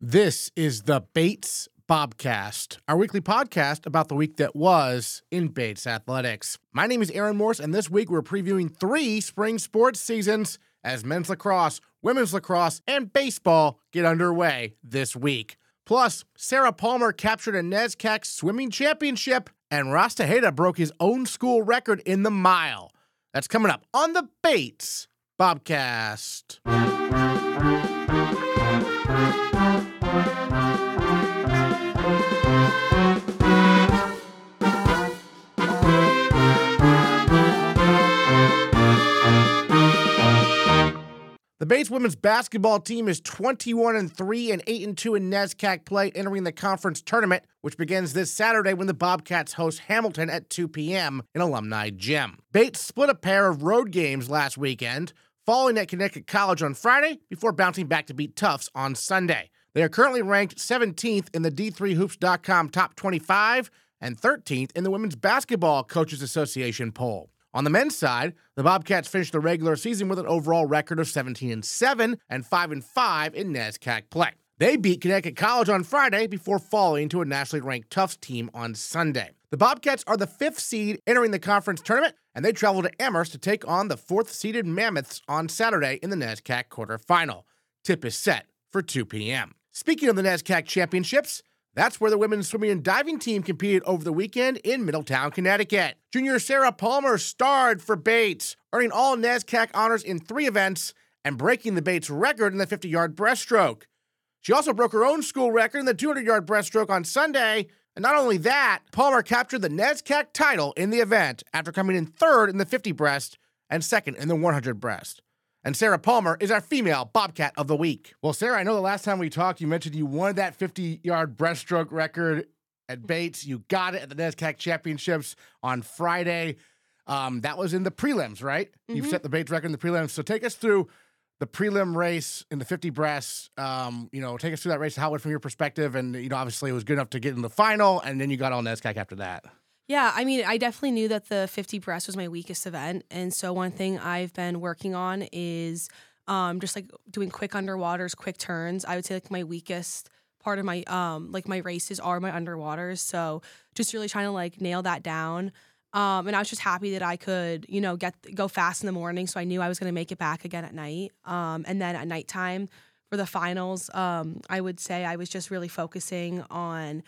This is the Bates Bobcast, our weekly podcast about the week that was in Bates athletics. My name is Aaron Morse, and this week we're previewing 3 spring sports seasons as men's lacrosse, women's lacrosse, and baseball get underway this week. Plus, Sarah Palmer captured a NESCAC swimming championship, and Ross Tejeda broke his own school record in the mile. That's coming up on the Bates Bobcast. The Bates women's basketball team is 21-3 and 8-2 in NESCAC play, entering the conference tournament, which begins this Saturday when the Bobcats host Hamilton at 2 p.m. in Alumni Gym. Bates split a pair of road games last weekend, falling at Connecticut College on Friday before bouncing back to beat Tufts on Sunday. They are currently ranked 17th in the D3Hoops.com Top 25 and 13th in the Women's Basketball Coaches Association poll. On the men's side, the Bobcats finished the regular season with an overall record of 17-7 and 5-5 in NESCAC play. They beat Connecticut College on Friday before falling to a nationally ranked Tufts team on Sunday. The Bobcats are the 5th seed entering the conference tournament, and they travel to Amherst to take on the 4th-seeded Mammoths on Saturday in the NESCAC quarterfinal. Tip is set for 2 p.m. Speaking of the NESCAC championships, that's where the women's swimming and diving team competed over the weekend in Middletown, Connecticut. Junior Sarah Palmer starred for Bates, earning all NESCAC honors in 3 events and breaking the Bates record in the 50-yard breaststroke. She also broke her own school record in the 200-yard breaststroke on Sunday. And not only that, Palmer captured the NESCAC title in the event after coming in 3rd in the 50 breast and 2nd in the 100 breast. And Sarah Palmer is our female Bobcat of the week. Well, Sarah, I know the last time we talked, you mentioned you won that 50-yard breaststroke record at Bates. You got it at the NESCAC championships on Friday. That was in the prelims, right? Mm-hmm. You've set the Bates record in the prelims. So take us through the prelim race in the 50 breast. Take us through that race, how it went from your perspective. And, obviously it was good enough to get in the final, and then you got all NESCAC after that. Yeah, I mean, I definitely knew that the 50 breast was my weakest event. And so one thing I've been working on is just like doing quick underwaters, quick turns. I would say like my weakest part of my my races are my underwaters. So just really trying to like nail that down. And I was just happy that I could, go fast in the morning. So I knew I was going to make it back again at night. And then at nighttime for the finals, I would say I was just really focusing on,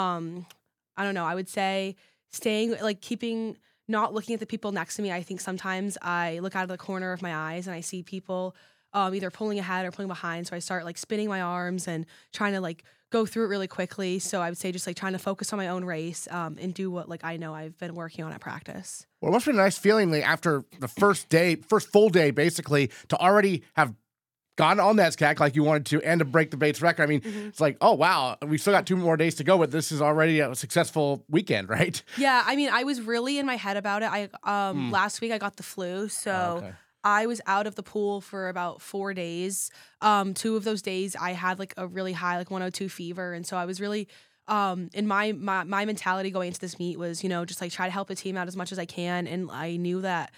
I would say staying, not looking at the people next to me. I think sometimes I look out of the corner of my eyes and I see people either pulling ahead or pulling behind. So I start spinning my arms and trying to go through it really quickly. So I would say just trying to focus on my own race and do what I know I've been working on at practice. Well, it must have been a nice feeling after the first full day, basically, to already have gone on NESCAC like you wanted to and to break the Bates record. I mean, It's like, oh, wow, we still got 2 more days to go, but this is already a successful weekend, right? Yeah, I mean, I was really in my head about it. Last week I got the flu, so I was out of the pool for about 4 days. 2 of those days I had a really high 102 fever, and so I was really in my mentality going into this meet was, just try to help the team out as much as I can, and I knew that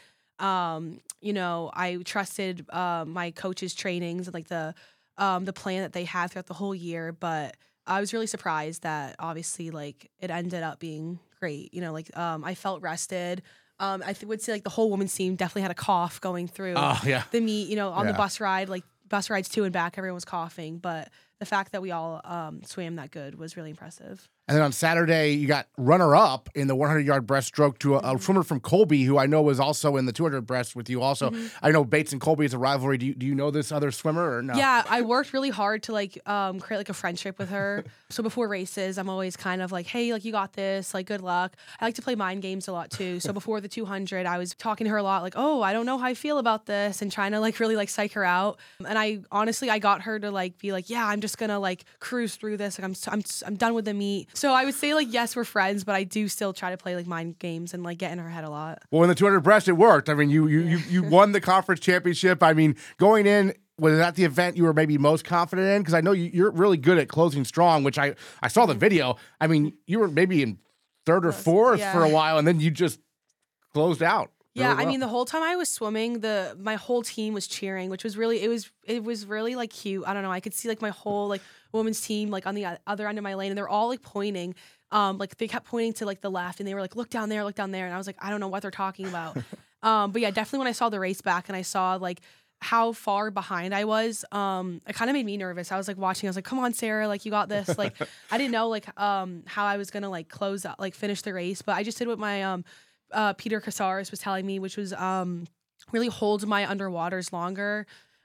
I trusted my coach's trainings and the plan that they had throughout the whole year. But I was really surprised that obviously it ended up being great. I felt rested. I would say the whole women's team definitely had a cough going through the meet. On the bus ride, bus rides to and back, everyone was coughing. But the fact that we all swam that good was really impressive. And then on Saturday, you got runner-up in the 100-yard breaststroke to a swimmer from Colby, who I know was also in the 200 breast with you also. Mm-hmm. I know Bates and Colby is a rivalry. Do you know this other swimmer or no? Yeah, I worked really hard to create a friendship with her. So before races, I'm always kind of hey, you got this, good luck. I like to play mind games a lot too. So before the 200, I was talking to her a lot, oh, I don't know how I feel about this, and trying to really psych her out. And I honestly got her to be yeah, I'm just gonna cruise through this. I'm done with the meet. So I would say yes, we're friends, but I do still try to play mind games and get in her head a lot. Well, in the 200 breast, it worked. I mean, you won the conference championship. I mean, going in, was that the event you were maybe most confident in? Because I know you're really good at closing strong, which I saw the video. I mean, you were maybe in 3rd or 4th for a while, and then you just closed out. Yeah, really I well. mean, the whole time I was swimming, my whole team was cheering, which was really it was really like cute. I don't know. I could see like my whole like women's team like on the other end of my lane, and they're all like pointing. Like they kept pointing to like the left, and they were like, look down there," and I was like, I don't know what they're talking about. But yeah, definitely when I saw the race back and I saw like how far behind I was, it kind of made me nervous. I was like watching, I was like, come on, Sarah, like you got this. Like I didn't know like how I was gonna like close out, like finish the race, but I just did what my Peter Casares was telling me, which was really hold my underwaters longer.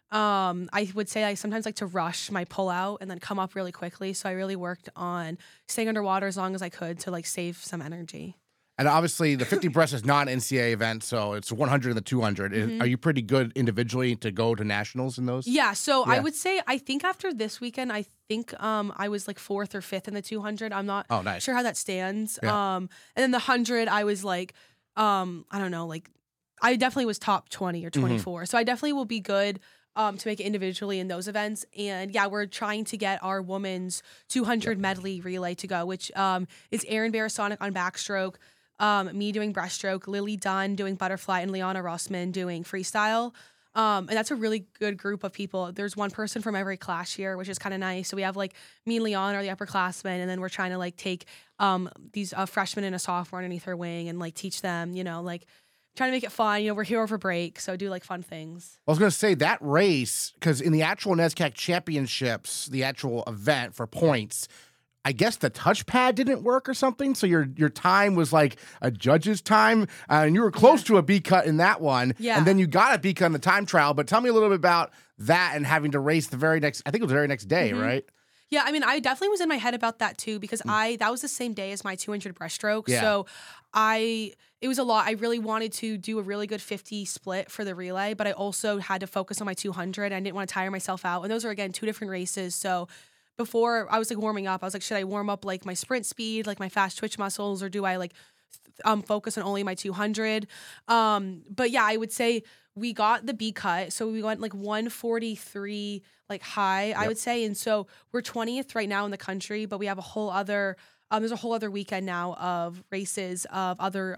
I would say I sometimes like to rush my pull out and then come up really quickly. So I really worked on staying underwater as long as I could to like save some energy. And obviously, the 50 breast is not an NCAA event, so it's 100 and the 200. Are you pretty good individually to go to nationals in those? Yeah, so I Yeah. would say I think after this weekend, I think I was like 4th or 5th in the 200. I'm not Oh, nice. sure how that stands. Yeah. And then the 100, I was like, I don't know, like I definitely was top 20 or 24. So I definitely will be good to make it individually in those events. And yeah, we're trying to get our women's 200 medley relay to go, which is Erin Barasonic on backstroke, me doing breaststroke, Lily Dunn doing butterfly, and Liana Rossman doing freestyle. And that's a really good group of people. There's one person from every class here, which is kind of nice. So we have like me and Leon are the upperclassmen, and then we're trying to like take these freshmen and a sophomore underneath her wing and like teach them, like trying to make it fun. We're here over break, so do like fun things. I was going to say that race, because in the actual NESCAC championships, the actual event for points, I guess the touchpad didn't work or something. So your time was like a judge's time, and you were close to a B cut in that one. Yeah. And then you got a B cut in the time trial. But tell me a little bit about that and having to race the very next, I think it was the very next day, right? Yeah, I mean, I definitely was in my head about that too because that was the same day as my 200 breaststroke. Yeah. So it was a lot. I really wanted to do a really good 50 split for the relay, but I also had to focus on my 200. I didn't want to tire myself out. And those are, again, 2 different races. So before I was like warming up, I was like, should I warm up like my sprint speed, like my fast twitch muscles, or do I like focus on only my 200? But yeah, I would say we got the B cut. So we went like 143 like high, I would say. And so we're 20th right now in the country, but we have a whole other there's a whole other weekend now of races of other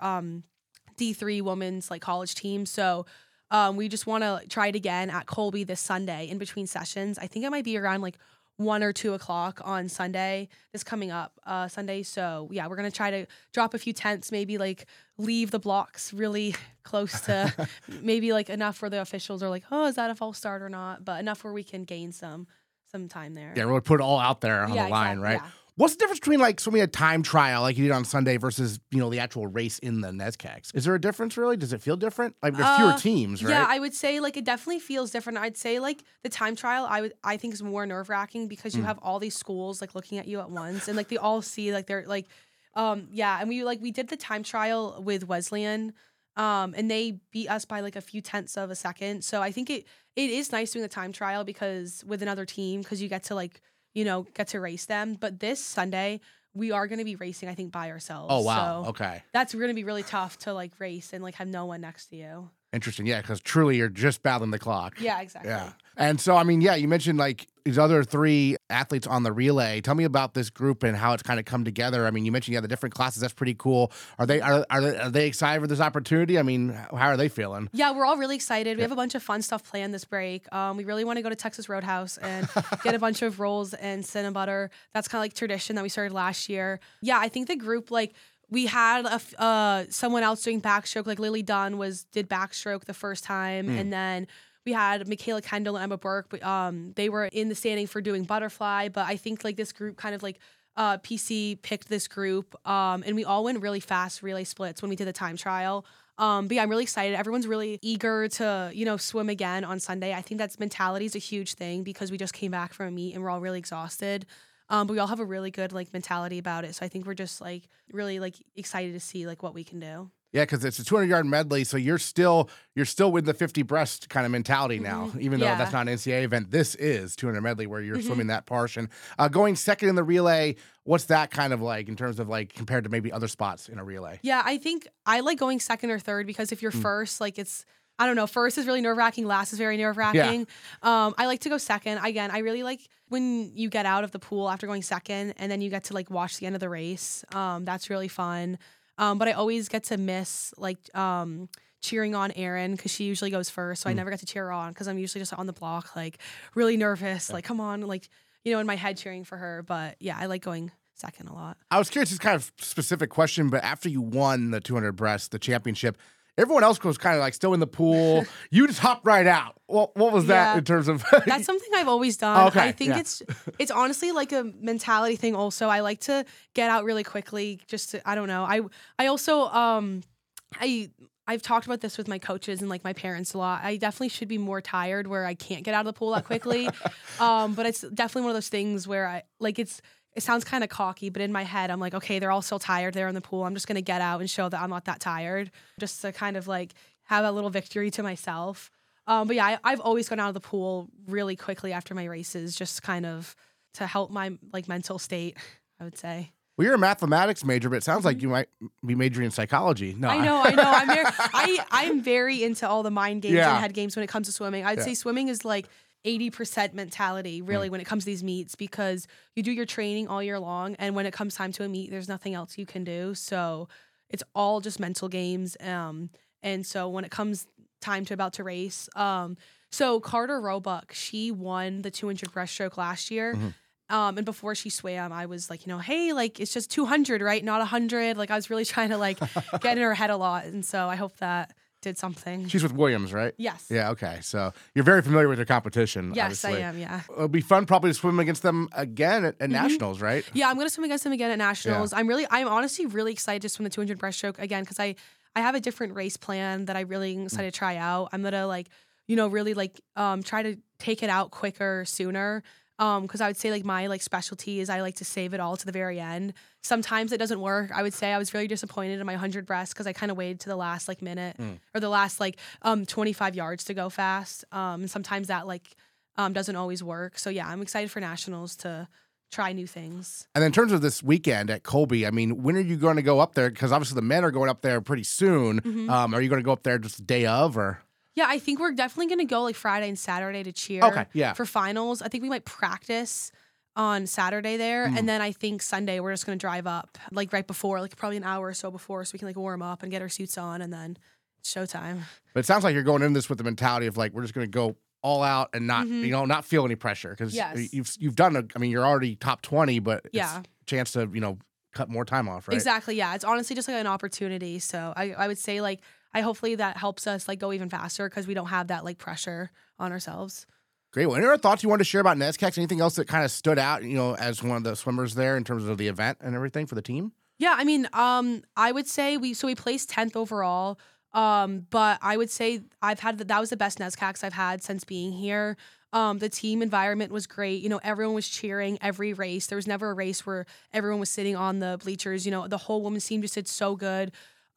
D3 women's like college teams. So we just want to try it again at Colby this Sunday in between sessions. I think it might be around like 1 or 2 o'clock on Sunday, this coming up Sunday. So yeah, we're going to try to drop a few tents, maybe like leave the blocks really close to maybe like enough where the officials are like, oh, is that a false start or not? But enough where we can gain some time there. Yeah, really put it all out there on the line, exactly, right? yeah. What's the difference between like swimming a time trial like you did on Sunday versus, the actual race in the NESCACs? Is there a difference really? Does it feel different? Like there's fewer teams, right? Yeah, I would say like it definitely feels different. I'd say like the time trial I think is more nerve-wracking because you have all these schools like looking at you at once and like they all see like they're like and we did the time trial with Wesleyan and they beat us by like a few tenths of a second. So I think it is nice doing the time trial because with another team because you get to like get to race them. But this Sunday, we are going to be racing, I think, by ourselves. Oh, wow. So Okay. that's going to be really tough to, like, race and, like, have no one next to you. Interesting. Yeah, because truly you're just battling the clock. Yeah, exactly. Yeah. And so, I mean, yeah, you mentioned like these other 3 athletes on the relay. Tell me about this group and how it's kind of come together. I mean, you mentioned you have the different classes. That's pretty cool. Are they excited for this opportunity? I mean, how are they feeling? Yeah, we're all really excited. We have a bunch of fun stuff planned this break. We really want to go to Texas Roadhouse and get a bunch of rolls and cinnamon butter. That's kind of like tradition that we started last year. Yeah, I think the group like. We had someone else doing backstroke, like Lily Dunn did backstroke the first time, and then we had Michaela Kendall and Emma Burke. But they were in the standing for doing butterfly. But I think like this group kind of like PC picked this group, and we all went really fast relay splits when we did the time trial. But yeah, I'm really excited. Everyone's really eager to swim again on Sunday. I think that's mentality is a huge thing because we just came back from a meet and we're all really exhausted. But we all have a really good like mentality about it. So I think we're just like really like excited to see like what we can do. Yeah, because it's a 200-yard medley, so you're still with the 50 breast kind of mentality now, even though that's not an NCAA event. This is 200 medley where you're swimming that portion. Going second in the relay, what's that kind of like in terms of like compared to maybe other spots in a relay? Yeah, I think I like going second or third because if you're first, like it's. I don't know. First is really nerve-wracking. Last is very nerve-wracking. Yeah. I like to go second. Again, I really like when you get out of the pool after going second and then you get to like watch the end of the race. That's really fun. But I always get to miss like cheering on Erin because she usually goes first. So I never get to cheer her on because I'm usually just on the block, like really nervous, like come on, like, in my head cheering for her. But yeah, I like going second a lot. I was curious, it's kind of specific question, but after you won the 200 breast, the championship, everyone else was kind of like still in the pool. You just hopped right out. What was that in terms of? That's something I've always done. Okay, I think it's honestly like a mentality thing. Also, I like to get out really quickly. Just to, I don't know. I also I've talked about this with my coaches and like my parents a lot. I definitely should be more tired where I can't get out of the pool that quickly. But it's definitely one of those things where I like it sounds kind of cocky, but in my head, I'm like, okay, they're all still tired there in the pool. I'm just going to get out and show that I'm not that tired just to kind of like have a little victory to myself. But yeah, I've always gone out of the pool really quickly after my races, just kind of to help my like mental state, I would say. Well, you're a mathematics major, but it sounds like you might be majoring in psychology. No, I know. I'm very into all the mind games and head games when it comes to swimming. I'd say swimming is like 80% mentality, really, when it comes to these meets, because you do your training all year long, and when it comes time to a meet, there's nothing else you can do. So it's all just mental games. And so when it comes time to about to race, so Carter Roebuck, she won the 200 breaststroke last year. Mm-hmm. And before she swam, I was like, hey, like it's just 200, right? Not 100. Like I was really trying to like get in her head a lot. And so I hope that did something. She's with Williams, right? Yes. Yeah, okay. So you're very familiar with their competition. Yes, obviously. I am, yeah. It'll be fun probably to swim against them again at Nationals, right? Yeah, I'm going to swim against them again at Nationals. Yeah. I'm honestly really excited to swim the 200 breaststroke again because I have a different race plan that I really am excited to try out. I'm going to like, really like try to take it out quicker, sooner. Because I would say like my like specialty is I like to save it all to the very end. Sometimes it doesn't work. I would say I was really disappointed in my 100 breast because I kind of waited to the last like minute or the last like 25 yards to go fast. And sometimes that like doesn't always work. So yeah, I'm excited for Nationals to try new things. And in terms of this weekend at Colby, I mean, when are you going to go up there? Because obviously the men are going up there pretty soon. Mm-hmm. Are you going to go up there just the day of or? Yeah, I think we're definitely going to go like Friday and Saturday to cheer for finals. I think we might practice on Saturday there. And then I think Sunday we're just going to drive up like right before, like probably an hour or so before so we can like warm up and get our suits on and then it's showtime. But it sounds like you're going into this with the mentality of like, we're just going to go all out and not, not feel any pressure. Because you've done, you're already top 20, but it's a chance to, cut more time off, right? Exactly, yeah. It's honestly just like an opportunity. So I would say like, hopefully that helps us like go even faster because we don't have that like pressure on ourselves. Great. Well, any other thoughts you wanted to share about NESCAC? Anything else that kind of stood out, as one of the swimmers there in terms of the event and everything for the team? Yeah, I mean, I would say we placed 10th overall. But I would say that was the best NESCACs I've had since being here. The team environment was great. Everyone was cheering every race. There was never a race where everyone was sitting on the bleachers. The whole women's team just did so good.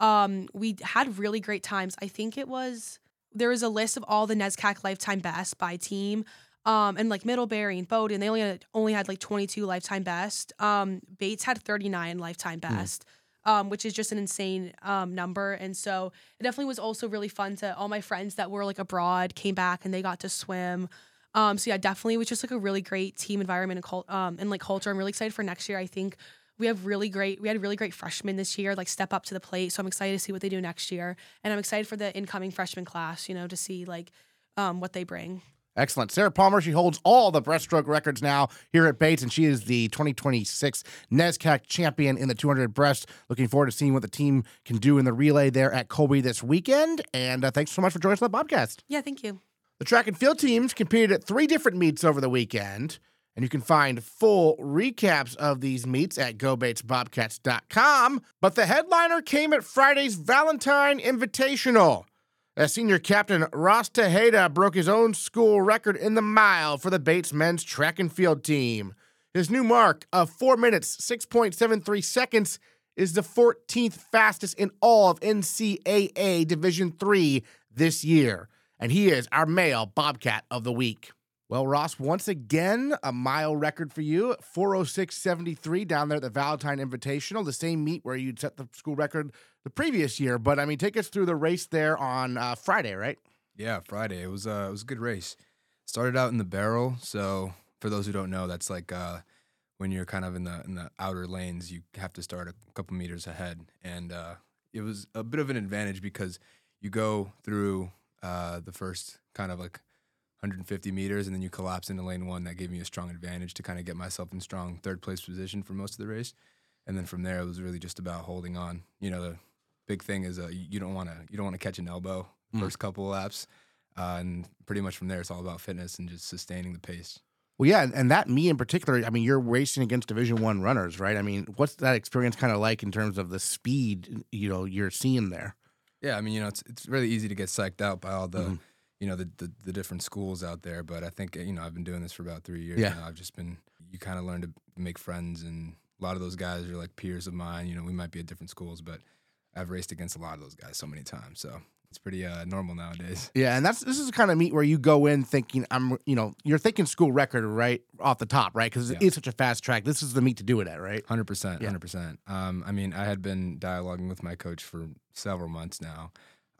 We had really great times. I think there was a list of all the NESCAC lifetime best by team. And like Middlebury and Bowdoin, they only had like 22 lifetime best. Bates had 39 lifetime best, which is just an insane number. And so it definitely was also really fun to all my friends that were like abroad came back and they got to swim. So yeah, definitely it was just like a really great team environment and like culture. I'm really excited for next year. I think we had really great freshmen this year, like step up to the plate. So I'm excited to see what they do next year. And I'm excited for the incoming freshman class, to see like what they bring. Excellent. Sarah Palmer, she holds all the breaststroke records now here at Bates, and she is the 2026 NESCAC champion in the 200 breast. Looking forward to seeing what the team can do in the relay there at Colby this weekend. And thanks so much for joining us on the podcast. Yeah, thank you. The track and field teams competed at 3 different meets over the weekend. And you can find full recaps of these meets at GoBatesBobcats.com. But the headliner came at Friday's Valentine Invitational, as senior captain Ross Tejeda broke his own school record in the mile for the Bates men's track and field team. His new mark of 4 minutes, 6.73 seconds is the 14th fastest in all of NCAA Division III this year. And he is our male Bobcat of the week. Well, Ross, once again, a mile record for you, 4:06.73 down there at the Valentine Invitational, the same meet where you'd set the school record the previous year. But, take us through the race there on Friday, right? Yeah, Friday. It was a good race. Started out in the barrel, so for those who don't know, that's like when you're kind of in the outer lanes, you have to start a couple meters ahead. And it was a bit of an advantage because you go through the first kind of like 150 meters, and then you collapse into lane 1. That gave me a strong advantage to kind of get myself in strong third place position for most of the race. And then from there, it was really just about holding on. The big thing is you don't want to catch an elbow first couple of laps, and pretty much from there, it's all about fitness and just sustaining the pace. Well, yeah, and that me in particular, I mean, you're racing against Division I runners, right? I mean, what's that experience kind of like in terms of the speed, you're seeing there? Yeah, I mean, it's really easy to get psyched out by all the, the different schools out there. But I think, I've been doing this for about 3 years now. I've just been, you kind of learn to make friends, and a lot of those guys are like peers of mine. We might be at different schools, but I've raced against a lot of those guys so many times. So it's pretty normal nowadays. Yeah, and this is the kind of meet where you go in thinking you're thinking school record right off the top, right? Because it is such a fast track. This is the meet to do it at, right? 100%, 100%. I mean, I had been dialoguing with my coach for several months now.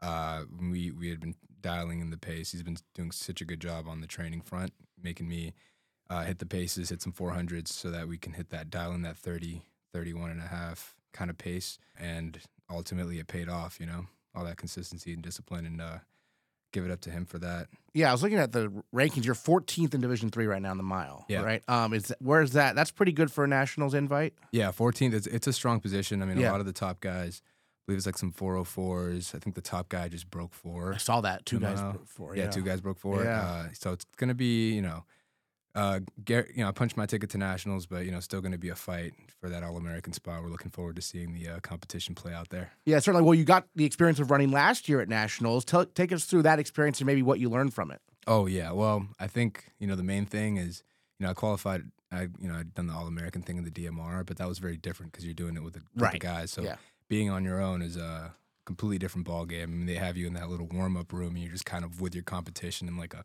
We had been dialing in the pace. He's been doing such a good job on the training front, making me hit the paces, hit some 400s, so that we can dial in that 30, 31 and a half kind of pace. And ultimately, it paid off. All that consistency and discipline, and give it up to him for that. Yeah, I was looking at the rankings. You're 14th in Division III right now in the mile, right? Where's that? That's pretty good for a Nationals invite. Yeah, 14th. It's a strong position. I mean, a lot of the top guys, I believe it's like some 404s. I think the top guy just broke 4. I saw that. Two guys broke 4. Yeah, 2 guys broke 4. Yeah. So it's going to be, I punched my ticket to Nationals, but, still going to be a fight for that All-American spot. We're looking forward to seeing the competition play out there. Yeah, certainly. Well, you got the experience of running last year at Nationals. Take us through that experience and maybe what you learned from it. Oh, yeah. Well, I think, the main thing is, I qualified, I'd done the All-American thing in the DMR, but that was very different because you're doing it with a group of guys. So being on your own is a completely different ball game. I mean, they have you in that little warm-up room, and you're just kind of with your competition in like a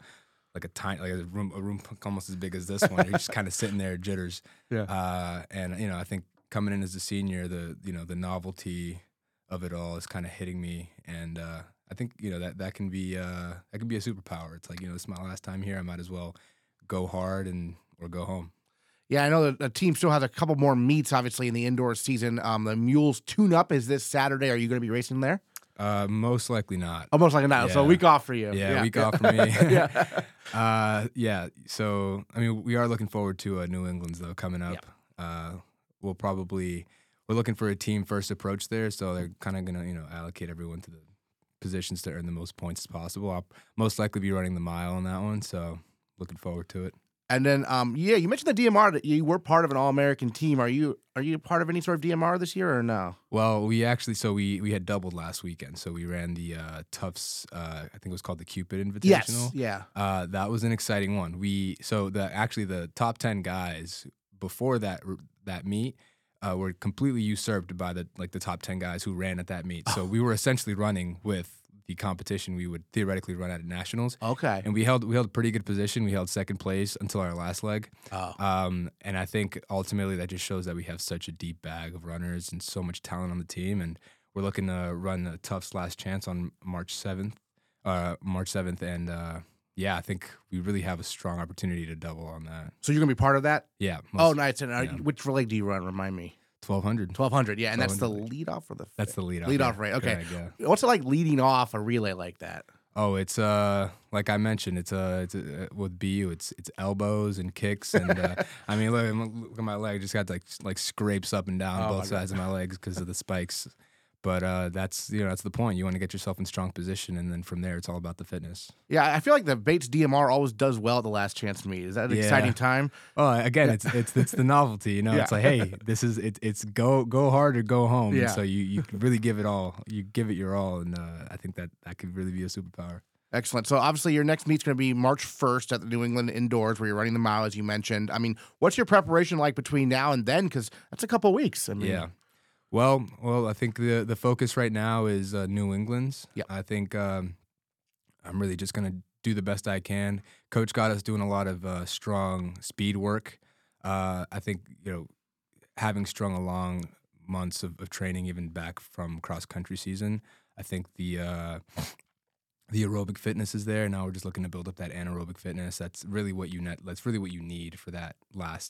room almost as big as this one. You're just kind of sitting there, jitters. Yeah. And I think coming in as a senior, the novelty of it all is kind of hitting me, and I think that can be a superpower. It's like this is my last time here. I might as well go hard or go home. Yeah, I know that the team still has a couple more meets, obviously, in the indoor season. The Mules Tune-Up is this Saturday. Are you going to be racing there? Most likely not. Oh, most likely not. Yeah. So a week off for you. Yeah, week off for me. Yeah. So, I mean, we are looking forward to New England's, though, coming up. We're looking for a team-first approach there, so they're kind of going to, allocate everyone to the positions to earn the most points as possible. I'll most likely be running the mile on that one, so looking forward to it. And then, you mentioned the DMR that you were part of an All-American team. Are you part of any sort of DMR this year or no? Well, we actually, we had doubled last weekend. So we ran the Tufts, I think it was called the Cupid Invitational. Yes, yeah. That was an exciting one. The top 10 guys before that meet were completely usurped by the top 10 guys who ran at that meet. So we were essentially running with the competition we would theoretically run at Nationals. Okay. And we held a pretty good position. We held second place until our last leg. Oh. And I think ultimately that just shows that we have such a deep bag of runners and so much talent on the team. And we're looking to run a Tufts Last Chance on March 7th. And I think we really have a strong opportunity to double on that. So you're going to be part of that? Yeah. Nice. And which relay do you run? Remind me. 1200. Yeah, and that's the lead off or the That's the lead off. Lead off, right? Okay. What's it like leading off a relay like that? Oh, it's like I mentioned, it's with BU, it's elbows and kicks, and I mean, look at my leg, just got like scrapes up and down both sides of my legs because of the spikes. But that's the point. You want to get yourself in strong position, and then from there, it's all about the fitness. Yeah, I feel like the Bates DMR always does well at the Last Chance meet. Is that an exciting time? Oh, again, it's the novelty. It's like, hey, this is it's go hard or go home. Yeah. And so you really give it all. You give it your all, and I think that could really be a superpower. Excellent. So obviously your next meet's going to be March 1st at the New England Indoors, where you're running the mile, as you mentioned. I mean, what's your preparation like between now and then? Because that's a couple weeks. I mean, yeah. Well, I think the focus right now is New England's. Yep. I think I'm really just going to do the best I can. Coach got us doing a lot of strong speed work. I think, having strung along months of training, even back from cross-country season, I think the aerobic fitness is there. Now we're just looking to build up that anaerobic fitness. That's really what you need for that last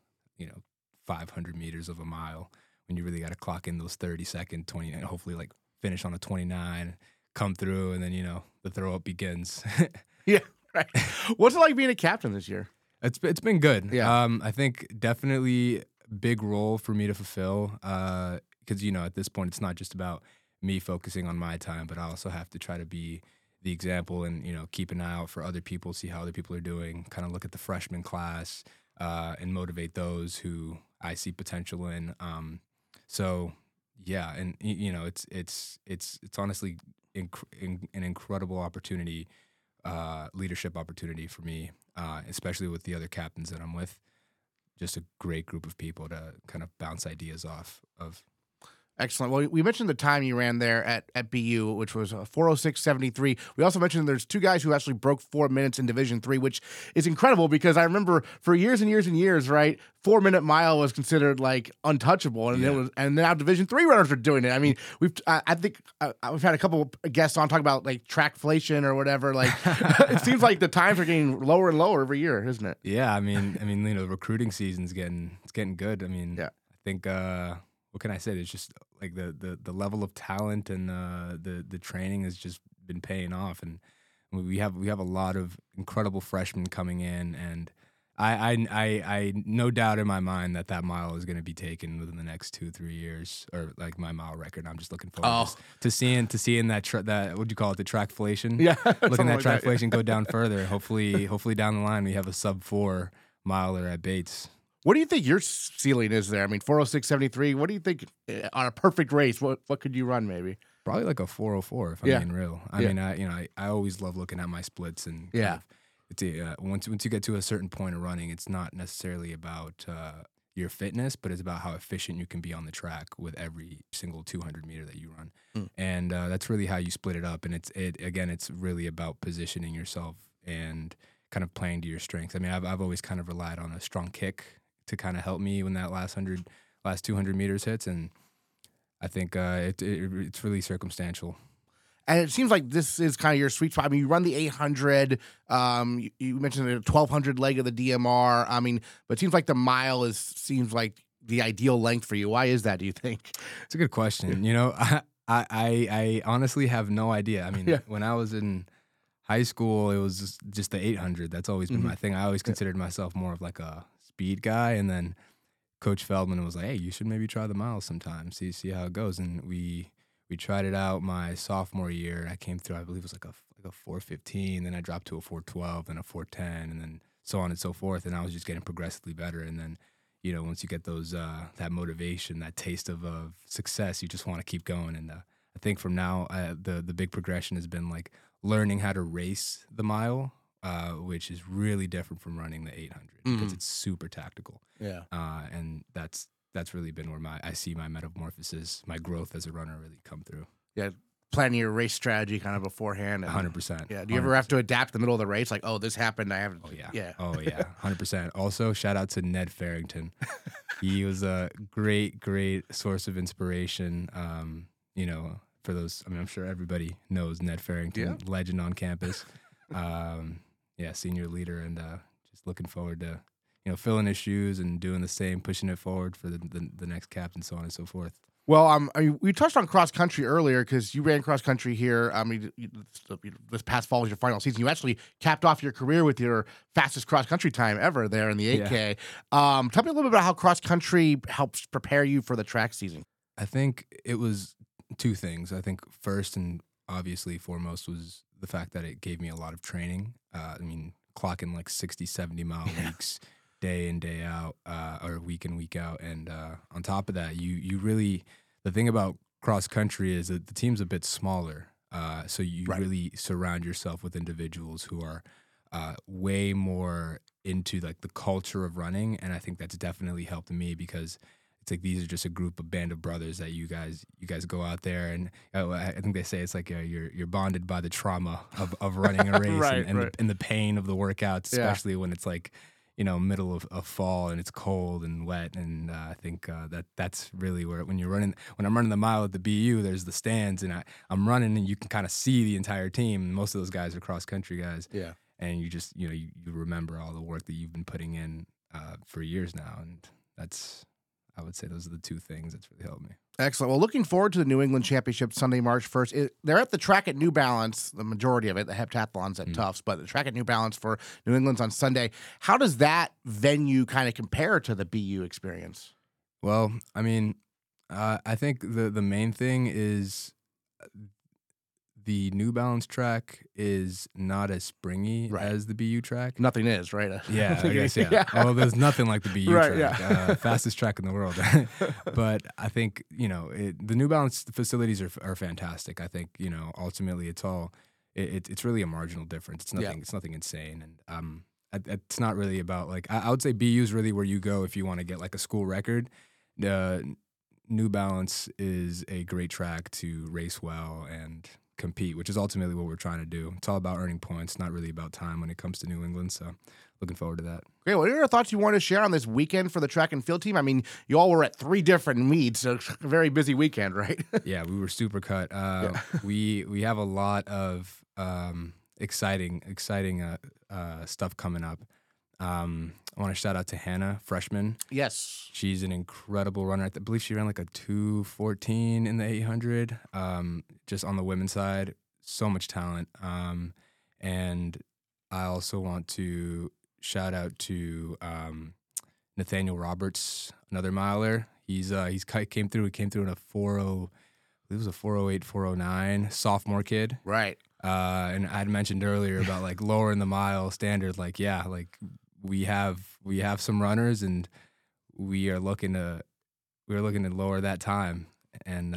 500 meters of a mile, when you really got to clock in those 30-second, 20, and hopefully finish on a 29, come through, and then the throw up begins. Yeah, right. What's it like being a captain this year? It's been good. Yeah. I think definitely big role for me to fulfill, because at this point it's not just about me focusing on my time, but I also have to try to be the example and keep an eye out for other people, see how other people are doing, kind of look at the freshman class, and motivate those who I see potential in. So yeah, and it's honestly an incredible opportunity, leadership opportunity for me, especially with the other captains that I'm with. Just a great group of people to kind of bounce ideas off of. Excellent. Well, we mentioned the time you ran there at BU, which was 4:06.73. We also mentioned there's two guys who actually broke 4 minutes in Division III, which is incredible because I remember for years and years and years, right, 4-minute mile was considered like untouchable, and and now Division III runners are doing it. I mean, I think we've had a couple of guests on talking about like trackflation or whatever. Like, it seems like the times are getting lower and lower every year, isn't it? Yeah, I mean, the recruiting season's getting good. I mean, I think. What can I say? There's just like the level of talent and the training has just been paying off, and we have a lot of incredible freshmen coming in, and I no doubt in my mind that mile is going to be taken within the next 2-3 years, or like my mile record. I'm just looking forward to seeing that what do you call it, the trackflation? Yeah, looking at that trackflation go down further. Hopefully down the line we have a sub-4 miler at Bates. What do you think your ceiling is there? I mean, 4:06.73. What do you think on a perfect race? What could you run maybe? Probably like a 4:04 if I'm being real. I mean, I always love looking at my splits and once you get to a certain point of running, it's not necessarily about your fitness, but it's about how efficient you can be on the track with every single 200 meter that you run, and that's really how you split it up. And it's really about positioning yourself and kind of playing to your strengths. I mean, I've always kind of relied on a strong kick to kind of help me when that last 200 meters hits, and I think it's really circumstantial. And it seems like this is kind of your sweet spot. I mean, you run the 800. You mentioned the 1200 leg of the DMR. I mean, but it seems like the mile seems like the ideal length for you. Why is that, do you think? It's a good question. I honestly have no idea. I mean, when I was in high school, it was just the 800. That's always been my thing. I always considered myself more of like a speed guy, and then Coach Feldman was like, "Hey, you should maybe try the miles sometime, see how it goes." And we tried it out my sophomore year. I came through, I believe it was like a 4:15, then I dropped to a 4:12, then a 4:10, and then so on and so forth. And I was just getting progressively better. And then, once you get those that motivation, that taste of success, you just want to keep going. And I think from now, the big progression has been like learning how to race the mile, which is really different from running the 800 because it's super tactical. Yeah. And that's really been where I see my metamorphosis, my growth as a runner really come through. Yeah. Planning your race strategy kind of beforehand. 100%. Yeah. Do you ever have to adapt in the middle of the race? Like, oh, this happened. I have. Oh, yeah. Yeah. Oh, yeah. 100%. Also, shout out to Ned Farrington. He was a great, great source of inspiration. For those, I mean, I'm sure everybody knows Ned Farrington, legend on campus. Senior leader, and just looking forward to, filling his shoes and doing the same, pushing it forward for the next captain, so on and so forth. Well, we touched on cross country earlier because you ran cross country here. I mean, this past fall was your final season. You actually capped off your career with your fastest cross country time ever there in the 8K. Tell me a little bit about how cross country helps prepare you for the track season. I think it was two things. I think first and obviously foremost was the fact that it gave me a lot of training. I mean, clocking like 60, 70 mile weeks day in, day out, or week in, week out. And on top of that, you really, the thing about cross country is that the team's a bit smaller. So you really surround yourself with individuals who are way more into like the culture of running. And I think that's definitely helped me because it's like these are just a band of brothers that you guys go out there, and I think they say it's like you're bonded by the trauma of running a race and the pain of the workouts, especially when it's like middle of fall and it's cold and wet. And I think that's really where when I'm running the mile at the BU, there's the stands and I'm running and you can kind of see the entire team. Most of those guys are cross country guys, and you just you remember all the work that you've been putting in for years now, and that's. I would say those are the two things that's really helped me. Excellent. Well, looking forward to the New England Championship Sunday, March 1st. They're at the track at New Balance, the majority of it, the heptathlon's at Tufts, but the track at New Balance for New England's on Sunday. How does that venue kind of compare to the BU experience? Well, I mean, I think the main thing is the New Balance track is not as springy as the BU track. Nothing is, right? Yeah, I guess, yeah. Well, there's nothing like the BU track. Yeah. Fastest track in the world. But I think, the New Balance facilities are fantastic. I think, ultimately it's really a marginal difference. It's nothing insane. And it's not really about, like, I would say BU is really where you go if you want to get like a school record. New Balance is a great track to race well and compete, which is ultimately what we're trying to do. It's all about earning points, not really about time when it comes to New England. So looking forward to that. Great. What are your thoughts you want to share on this weekend for the track and field team? I mean, you all were at 3 different meets, so it's a very busy weekend, right? Yeah, we were super cut. We have a lot of exciting stuff coming up. I want to shout out to Hannah, freshman. Yes. She's an incredible runner. I believe she ran like a 2:14 in the 800, just on the women's side. So much talent. And I also want to shout out to Nathaniel Roberts, another miler. He came through in a 4:0, it was a 4:08, 4:09, sophomore kid. Right. And I had mentioned earlier about like lowering the mile standard. Like, yeah, like we have some runners, and we're looking to lower that time. And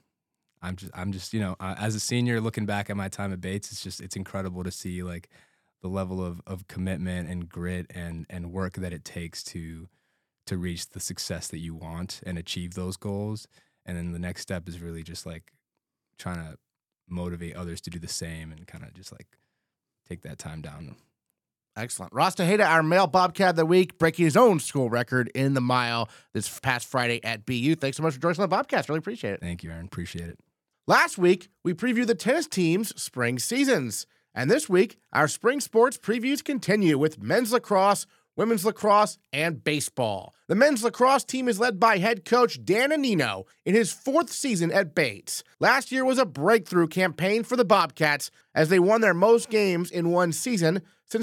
I'm just as a senior looking back at my time at Bates, it's incredible to see like the level of commitment and grit and work that it takes to reach the success that you want and achieve those goals. And then the next step is really just like trying to motivate others to do the same and kind of just like take that time down. Excellent. Ross Tejeda, our male Bobcat of the week, breaking his own school record in the mile this past Friday at BU. Thanks so much for joining us on the Bobcats. Really appreciate it. Thank you, Aaron. Appreciate it. Last week, we previewed the tennis team's spring seasons. And this week, our spring sports previews continue with men's lacrosse, women's lacrosse, and baseball. The men's lacrosse team is led by head coach Dan Anino in his 4th season at Bates. Last year was a breakthrough campaign for the Bobcats as they won their most games in one season since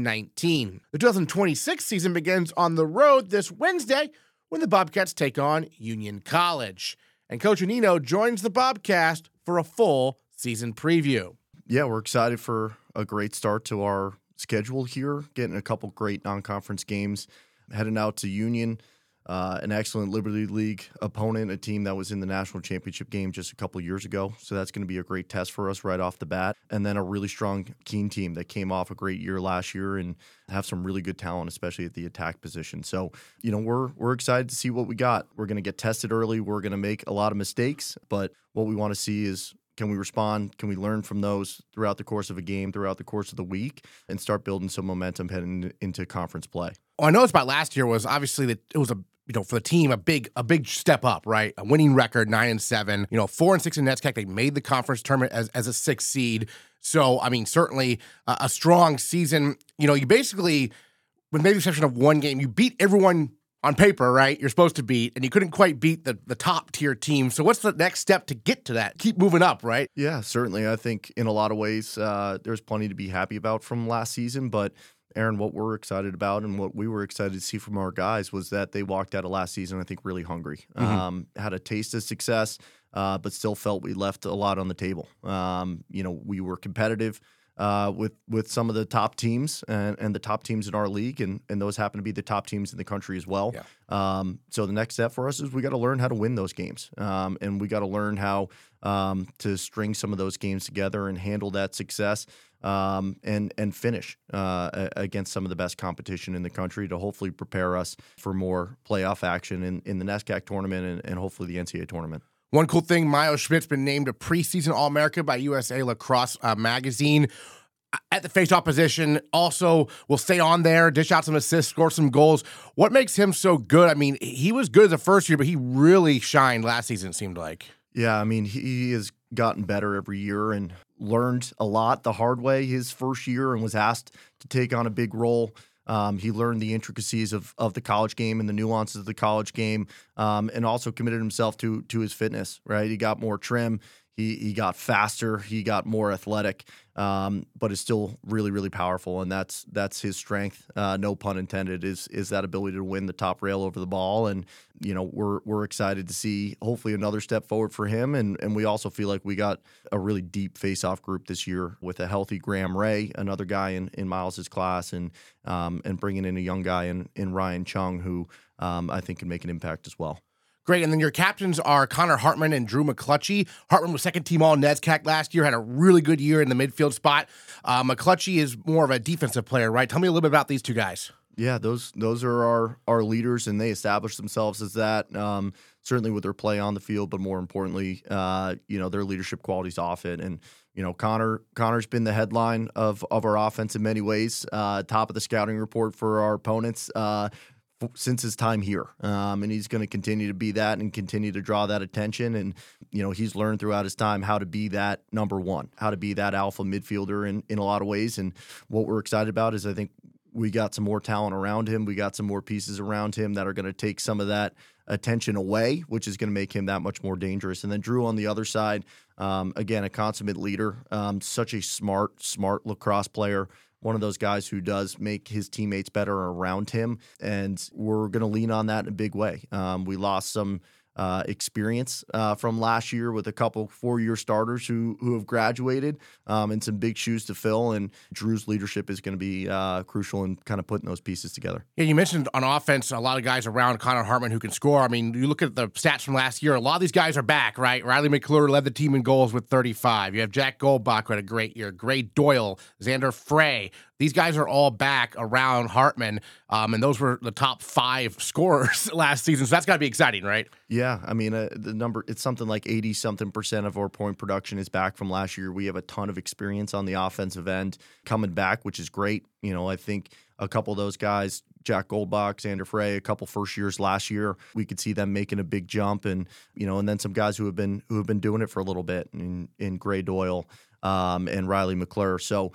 2019. The 2026 season begins on the road this Wednesday when the Bobcats take on Union College. And Coach Anino joins the Bobcast for a full season preview. Yeah, we're excited for a great start to our schedule here, getting a couple great non-conference games, heading out to Union, an excellent Liberty League opponent, a team that was in the national championship game just a couple years ago. So that's going to be a great test for us right off the bat. And then a really strong Keene team that came off a great year last year and have some really good talent, especially at the attack position. So, we're excited to see what we got. We're going to get tested early. We're going to make a lot of mistakes, but what we want to see is, can we respond? Can we learn from those throughout the course of a game, throughout the course of the week, and start building some momentum heading into conference play? Well, I noticed about last year was obviously that it was for the team a big step up, right? A winning record, 9-7, 4-6 in NESCAC. They made the conference tournament as a 6th seed. So, I mean, certainly a strong season. You basically, with maybe the exception of one game, you beat everyone on paper, right? You're supposed to beat, and you couldn't quite beat the top tier team. So what's the next step to get to that? Keep moving up, right? Yeah, certainly. I think in a lot of ways, there's plenty to be happy about from last season. But Aaron, what we're excited about and what we were excited to see from our guys was that they walked out of last season, I think, really hungry. Had a taste of success, but still felt we left a lot on the table. We were competitive with some of the top teams and the top teams in our league, and those happen to be the top teams in the country as well. Yeah. So the next step for us is we got to learn how to win those games, and we got to learn how to string some of those games together and handle that success and finish against some of the best competition in the country to hopefully prepare us for more playoff action in the NESCAC tournament and hopefully the NCAA tournament. One cool thing, Mayo Schmidt's been named a preseason All-America by USA Lacrosse Magazine. At the face-off position, also will stay on there, dish out some assists, score some goals. What makes him so good? I mean, he was good as a first year, but he really shined last season, it seemed like. Yeah, I mean, he has gotten better every year and learned a lot the hard way his first year and was asked to take on a big role He learned the intricacies of the college game and the nuances of the college game, and also committed himself to his fitness, right? He got more trim. He got faster. He got more athletic, but is still really, really powerful, and that's his strength. No pun intended. Is that ability to win the top rail over the ball, and we're excited to see hopefully another step forward for him, and we also feel like we got a really deep face-off group this year with a healthy Graham Ray, another guy in Miles's class, and bringing in a young guy in Ryan Chung who I think can make an impact as well. Great, and then your captains are Connor Hartman and Drew McClutchy. Hartman was second-team All-NESCAC last year, had a really good year in the midfield spot. McClutchy is more of a defensive player, right? Tell me a little bit about these two guys. Yeah, those are our leaders, and they established themselves as that. Certainly with their play on the field, but more importantly, their leadership qualities off it. And Connor's been the headline of our offense in many ways. Top of the scouting report for our opponents since his time here, and he's going to continue to be that and continue to draw that attention. And he's learned throughout his time how to be that number one, how to be that alpha midfielder in a lot of ways. And what we're excited about is I think we got some more talent around him. We got some more pieces around him that are going to take some of that attention away, which is going to make him that much more dangerous. And then Drew on the other side, again, a consummate leader, such a smart lacrosse player. One of those guys who does make his teammates better around him, and we're going to lean on that in a big way. We lost some experience from last year with a couple 4-year starters who have graduated, and some big shoes to fill, and Drew's leadership is going to be crucial in kind of putting those pieces together. Yeah, you mentioned on offense a lot of guys around Connor Hartman who can score. I mean, you look at the stats from last year, a lot of these guys are back, right? Riley McClure led the team in goals with 35. You have Jack Goldbach who had a great year, Gray Doyle, Xander Frey. These guys are all back around Hartman, and those were the top 5 scorers last season. So that's got to be exciting, right? Yeah, I mean, the number, it's something like 80-something% of our point production is back from last year. We have a ton of experience on the offensive end coming back, which is great. I think a couple of those guys, Jack Goldbach, Xander Frey, a couple first years last year, we could see them making a big jump, and and then some guys who have been doing it for a little bit in Gray Doyle. And Riley McClure. So,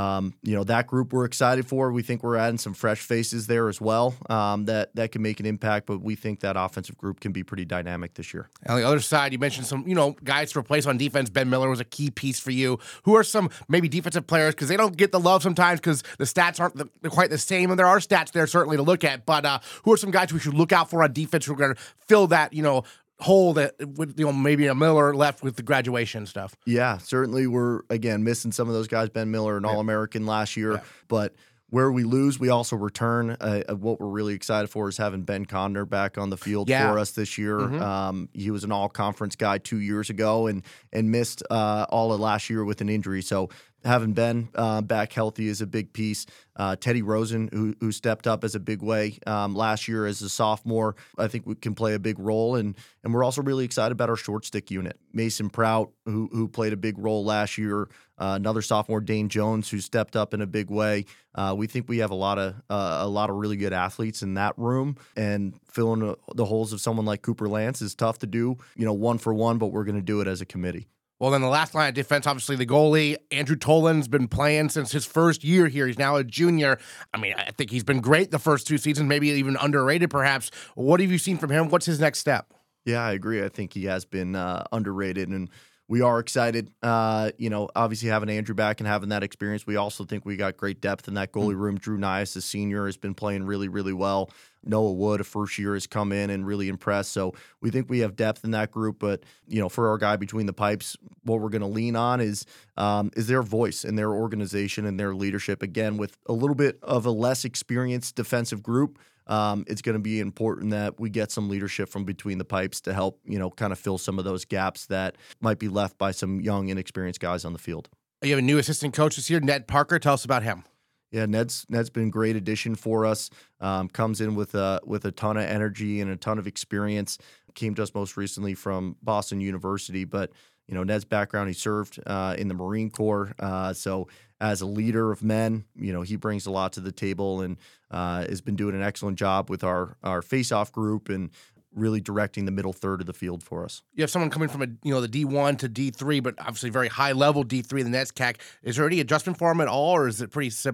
that group we're excited for. We think we're adding some fresh faces there as well that can make an impact, but we think that offensive group can be pretty dynamic this year. On the other side, you mentioned some, guys to replace on defense. Ben Miller was a key piece for you. Who are some maybe defensive players, because they don't get the love sometimes because the stats aren't quite the same, and there are stats there certainly to look at, but who are some guys we should look out for on defense who are going to fill that, hole that with maybe a Miller left with the graduation stuff? Yeah, certainly we're again missing some of those guys. Ben Miller, an All-American last year, but where we lose, we also return. What we're really excited for is having Ben Conner back on the field for us this year. Mm-hmm. He was an all-conference guy 2 years ago and missed all of last year with an injury. So having Ben back healthy is a big piece. Teddy Rosen, who stepped up as a big way last year as a sophomore, I think we can play a big role. And we're also really excited about our short stick unit. Mason Prout, who played a big role last year. Another sophomore, Dane Jones, who stepped up in a big way. We think we have a lot of really good athletes in that room, and filling the holes of someone like Cooper Lance is tough to do, one for one, but we're going to do it as a committee. Well, then the last line of defense, obviously the goalie, Andrew Tolan's been playing since his first year here. He's now a junior. I mean, I think he's been great the first 2 seasons, maybe even underrated perhaps. What have you seen from him? What's his next step? Yeah, I agree. I think he has been underrated, and we are excited. Obviously having Andrew back and having that experience. We also think we got great depth in that goalie room. Drew Nias, a senior, has been playing really, really well. Noah Wood, a first year, has come in and really impressed. So we think we have depth in that group. But, for our guy between the pipes, what we're going to lean on is their voice and their organization and their leadership. Again, with a little bit of a less experienced defensive group, it's going to be important that we get some leadership from between the pipes to help, kind of fill some of those gaps that might be left by some young, inexperienced guys on the field. You have a new assistant coach this year, Ned Parker. Tell us about him. Yeah, Ned's been a great addition for us. Comes in with a ton of energy and a ton of experience. Came to us most recently from Boston University, but Ned's background, he served in the Marine Corps. So as a leader of men, he brings a lot to the table and has been doing an excellent job with our face-off group and really directing the middle third of the field for us. You have someone coming from the D1 to D3, but obviously very high level D3 in the NESCAC. Is there any adjustment for him at all, or is it pretty simple?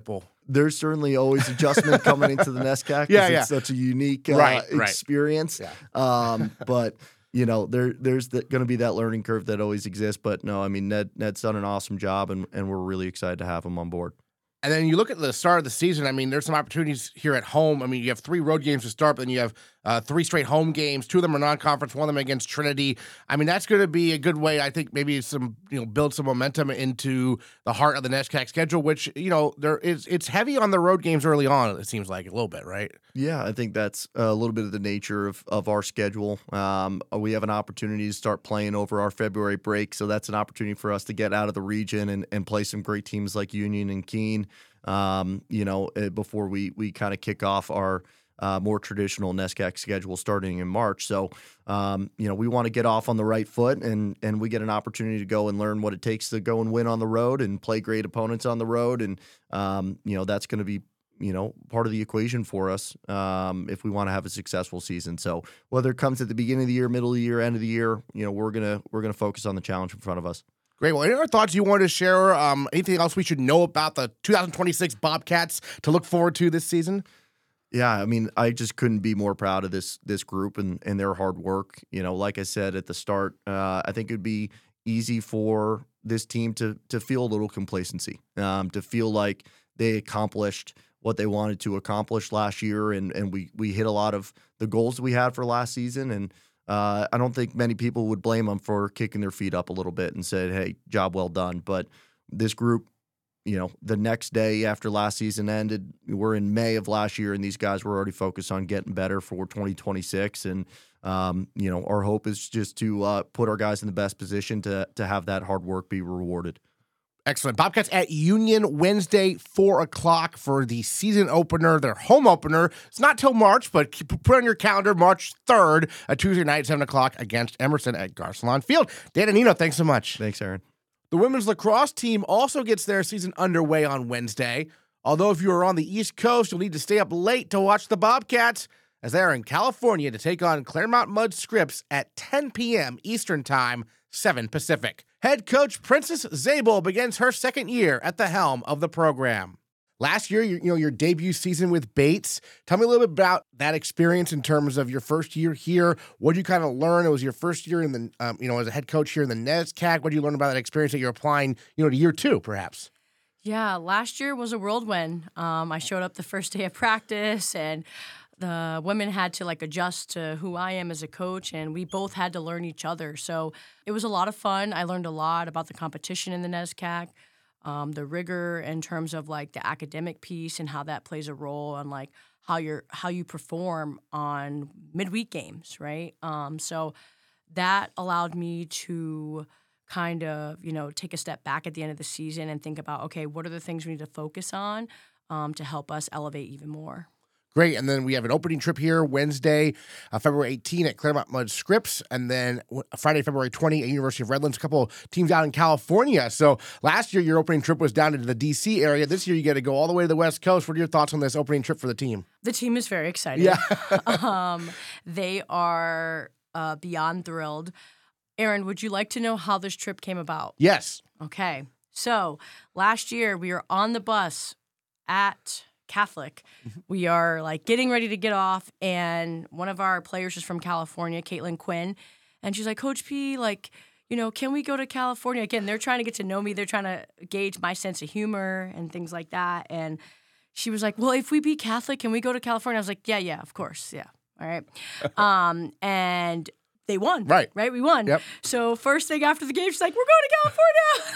there's certainly always adjustment coming into the NESCAC. It's such a unique experience. Yeah. But there's going to be that learning curve that always exists. But no, I mean, Ned's done an awesome job, and we're really excited to have him on board. And then you look at the start of the season, I mean, there's some opportunities here at home. I mean, you have 3 road games to start, but then you have 3 straight home games. 2 of them are non-conference, 1 of them against Trinity. I mean, that's going to be a good way, I think, maybe build some momentum into the heart of the NESCAC schedule, which, it's heavy on the road games early on, it seems like, a little bit, right? Yeah, I think that's a little bit of the nature of our schedule. We have an opportunity to start playing over our February break, so that's an opportunity for us to get out of the region and play some great teams like Union and Keene. Before we kind of kick off our more traditional NESCAC schedule starting in March. So, we want to get off on the right foot, and we get an opportunity to go and learn what it takes to go and win on the road and play great opponents on the road. And, that's going to be, part of the equation for us if we want to have a successful season. So whether it comes at the beginning of the year, middle of the year, end of the year, we're gonna focus on the challenge in front of us. Great. Well, any other thoughts you wanted to share? Anything else we should know about the 2026 Bobcats to look forward to this season? Yeah, I mean, I just couldn't be more proud of this group and their hard work. Like I said at the start, I think it'd be easy for this team to feel a little complacency, to feel like they accomplished what they wanted to accomplish last year, and we hit a lot of the goals we had for last season. And I don't think many people would blame them for kicking their feet up a little bit and said, hey, job well done. But this group, the next day after last season ended, we're in May of last year, and these guys were already focused on getting better for 2026. And, our hope is just to put our guys in the best position to have that hard work be rewarded. Excellent. Bobcats at Union Wednesday, 4 o'clock for the season opener, their home opener. It's not till March, but put on your calendar, March 3rd, a Tuesday night, 7 o'clock against Emerson at Garcelon Field. Dan and Nino, thanks so much. Thanks, Aaron. The women's lacrosse team also gets their season underway on Wednesday. Although if you are on the East Coast, you'll need to stay up late to watch the Bobcats as they are in California to take on Claremont Mudd Scripps at 10 p.m. Eastern Time, 7 Pacific. Head coach Princess Zabel begins her second year at the helm of the program. Last year, your debut season with Bates. Tell me a little bit about that experience in terms of your first year here. What did you kind of learn? It was your first year in the, as a head coach here in the NESCAC. What did you learn about that experience that you're applying, to year 2, perhaps? Yeah, last year was a whirlwind. I showed up the first day of practice, and the women had to adjust to who I am as a coach, and we both had to learn each other. So it was a lot of fun. I learned a lot about the competition in the NESCAC, the rigor in terms of the academic piece and how that plays a role on how you perform on midweek games, right? So that allowed me to kind of take a step back at the end of the season and think about, okay, what are the things we need to focus on to help us elevate even more. Great. And then we have an opening trip here Wednesday, February 18 at Claremont Mudd Scripps, and then Friday, February 20 at University of Redlands, a couple of teams out in California. So last year, your opening trip was down into the D.C. area. This year, you get to go all the way to the West Coast. What are your thoughts on this opening trip for the team? The team is very excited. Yeah. They are beyond thrilled. Aaron, would you like to know how this trip came about? Yes. Okay. So last year, we were on the bus at Catholic. We are getting ready to get off, and one of our players is from California, Caitlin Quinn, and she's like, Coach P, can we go to California? Again, they're trying to get to know me. They're trying to gauge my sense of humor and things like that. And she was like, well, if we beat Catholic, can we go to California? I was like, yeah, of course. Yeah. All right. And they won. Right. We won. Yep. So first thing after the game, she's like, we're going to California.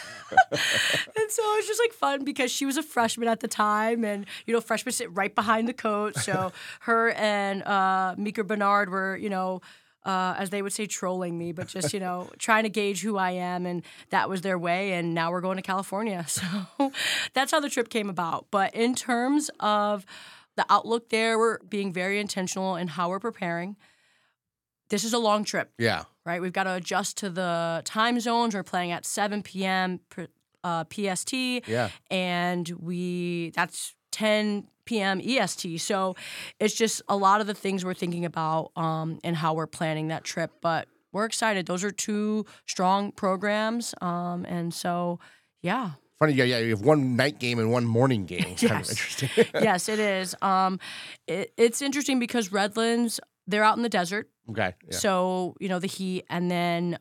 And so it was just fun because she was a freshman at the time, and freshmen sit right behind the coach. So her and Mika Bernard were as they would say, trolling me, but just trying to gauge who I am, and that was their way. And now we're going to California, so that's how the trip came about. But in terms of the outlook there, we're being very intentional in how we're preparing. This is a long trip. Yeah. Right? We've got to adjust to the time zones. We're playing at 7 p.m. PST. Yeah. And that's 10 p.m. EST. So it's just a lot of the things we're thinking about and how we're planning that trip. But we're excited. Those are 2 strong programs. And so, yeah. Funny, yeah, you have one night game and one morning game. It's kind of Yes. interesting. Yes, it is. It's interesting because Redlands, they're out in the desert. Okay. Yeah. So, the heat. And then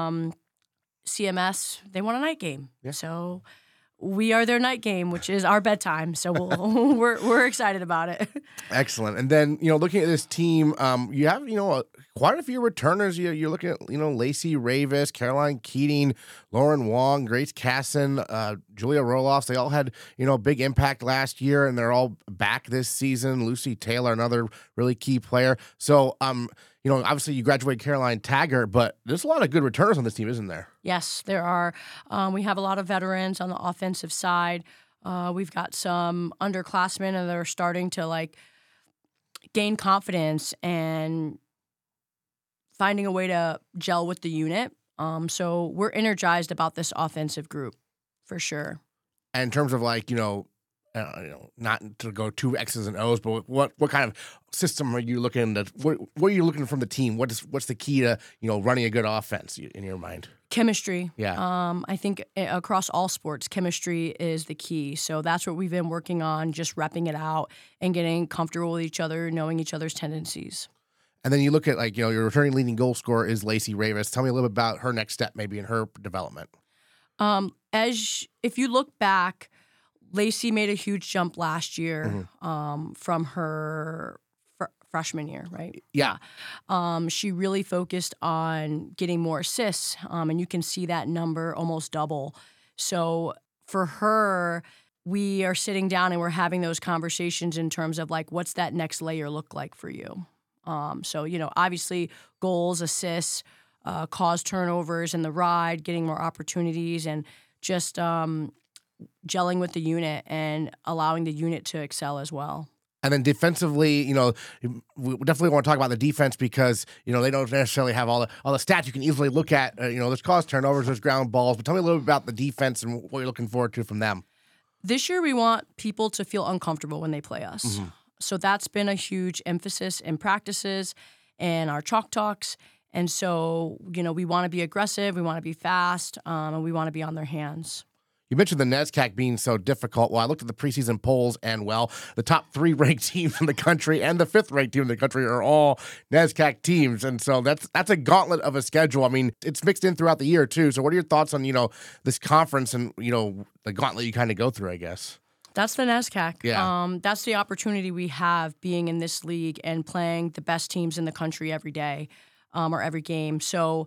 CMS, they want a night game. Yeah. So we are their night game, which is our bedtime. So we're excited about it. Excellent. And then, looking at this team, you have, quite a few returners. You're looking at, Lacey Ravis, Caroline Keating, Lauren Wong, Grace Casson, Julia Roloffs. They all had, a big impact last year, and they're all back this season. Lucy Taylor, another really key player. So, obviously you graduated Caroline Taggart, but there's a lot of good returners on this team, isn't there? Yes, there are. We have a lot of veterans on the offensive side. We've got some underclassmen that are starting to gain confidence and finding a way to gel with the unit. So we're energized about this offensive group for sure. And in terms of not to go too X's and O's, but what kind of system are you looking at? What are you looking from the team? What's the key to running a good offense in your mind? Chemistry. Yeah. I think across all sports, chemistry is the key. So that's what we've been working on, just repping it out and getting comfortable with each other, knowing each other's tendencies. And then you look at your returning leading goal scorer is Lacey Ravis. Tell me a little bit about her next step, maybe in her development. If you look back, Lacey made a huge jump last year from her freshman year, right? Yeah. She really focused on getting more assists, and you can see that number almost double. So for her, we are sitting down and we're having those conversations in terms of what's that next layer look like for you? So, obviously goals, assists, cause turnovers in the ride, getting more opportunities, and just gelling with the unit and allowing the unit to excel as well. And then defensively, we definitely want to talk about the defense because, they don't necessarily have all the stats you can easily look at. There's cause turnovers, there's ground balls. But tell me a little bit about the defense and what you're looking forward to from them. This year, we want people to feel uncomfortable when they play us. Mm-hmm. So that's been a huge emphasis in practices and our chalk talks. And so, we want to be aggressive, we want to be fast, and we want to be on their hands. You mentioned the NESCAC being so difficult. Well, I looked at the preseason polls, and, the top 3 ranked teams in the country and the 5th ranked team in the country are all NESCAC teams. And so that's a gauntlet of a schedule. I mean, it's mixed in throughout the year, too. So what are your thoughts on, this conference and, the gauntlet you kind of go through, I guess? That's the NESCAC. Yeah. That's the opportunity we have being in this league and playing the best teams in the country every day or every game. So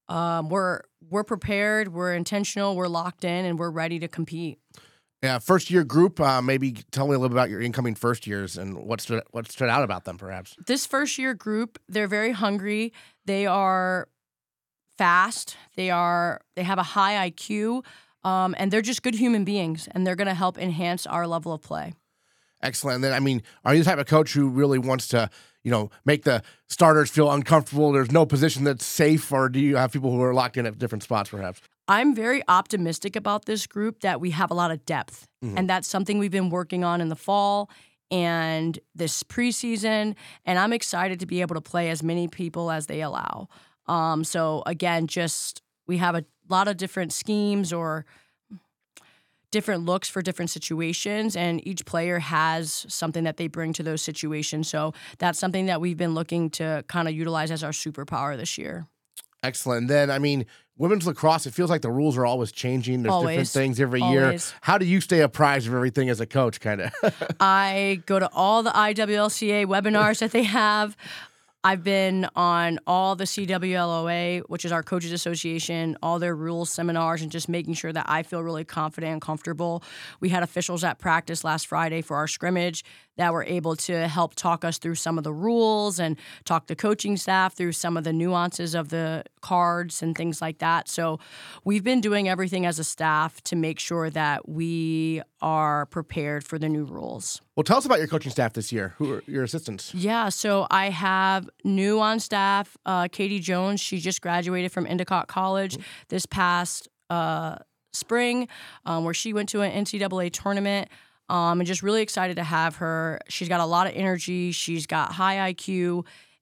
we're prepared, we're intentional, we're locked in, and we're ready to compete. Yeah, first-year group, maybe tell me a little bit about your incoming first years and what stood out about them, perhaps. This first-year group, they're very hungry. They are fast. They have a high IQ. And they're just good human beings, and they're going to help enhance our level of play. Excellent. And then, are you the type of coach who really wants to, make the starters feel uncomfortable? There's no position that's safe, or do you have people who are locked in at different spots, perhaps? I'm very optimistic about this group that we have a lot of depth, and that's something we've been working on in the fall and this preseason, and I'm excited to be able to play as many people as they allow. So, again, we have a lot of different schemes or different looks for different situations, and each player has something that they bring to those situations. So that's something that we've been looking to kind of utilize as our superpower this year. Excellent. And then, women's lacrosse, it feels like the rules are always changing. There's different things every year. How do you stay apprised of everything as a coach, kind of? I go to all the IWLCA webinars that they have. I've been on all the CWLOA, which is our coaches association, all their rules seminars, and just making sure that I feel really confident and comfortable. We had officials at practice last Friday for our scrimmage that were able to help talk us through some of the rules and talk the coaching staff through some of the nuances of the cards and things like that. So we've been doing everything as a staff to make sure that we are prepared for the new rules. Well, tell us about your coaching staff this year. Who are your assistants? Yeah, so I have new on staff, Katie Jones. She just graduated from Endicott College this past spring, where she went to an NCAA tournament. And just really excited to have her. She's got a lot of energy. She's got high IQ,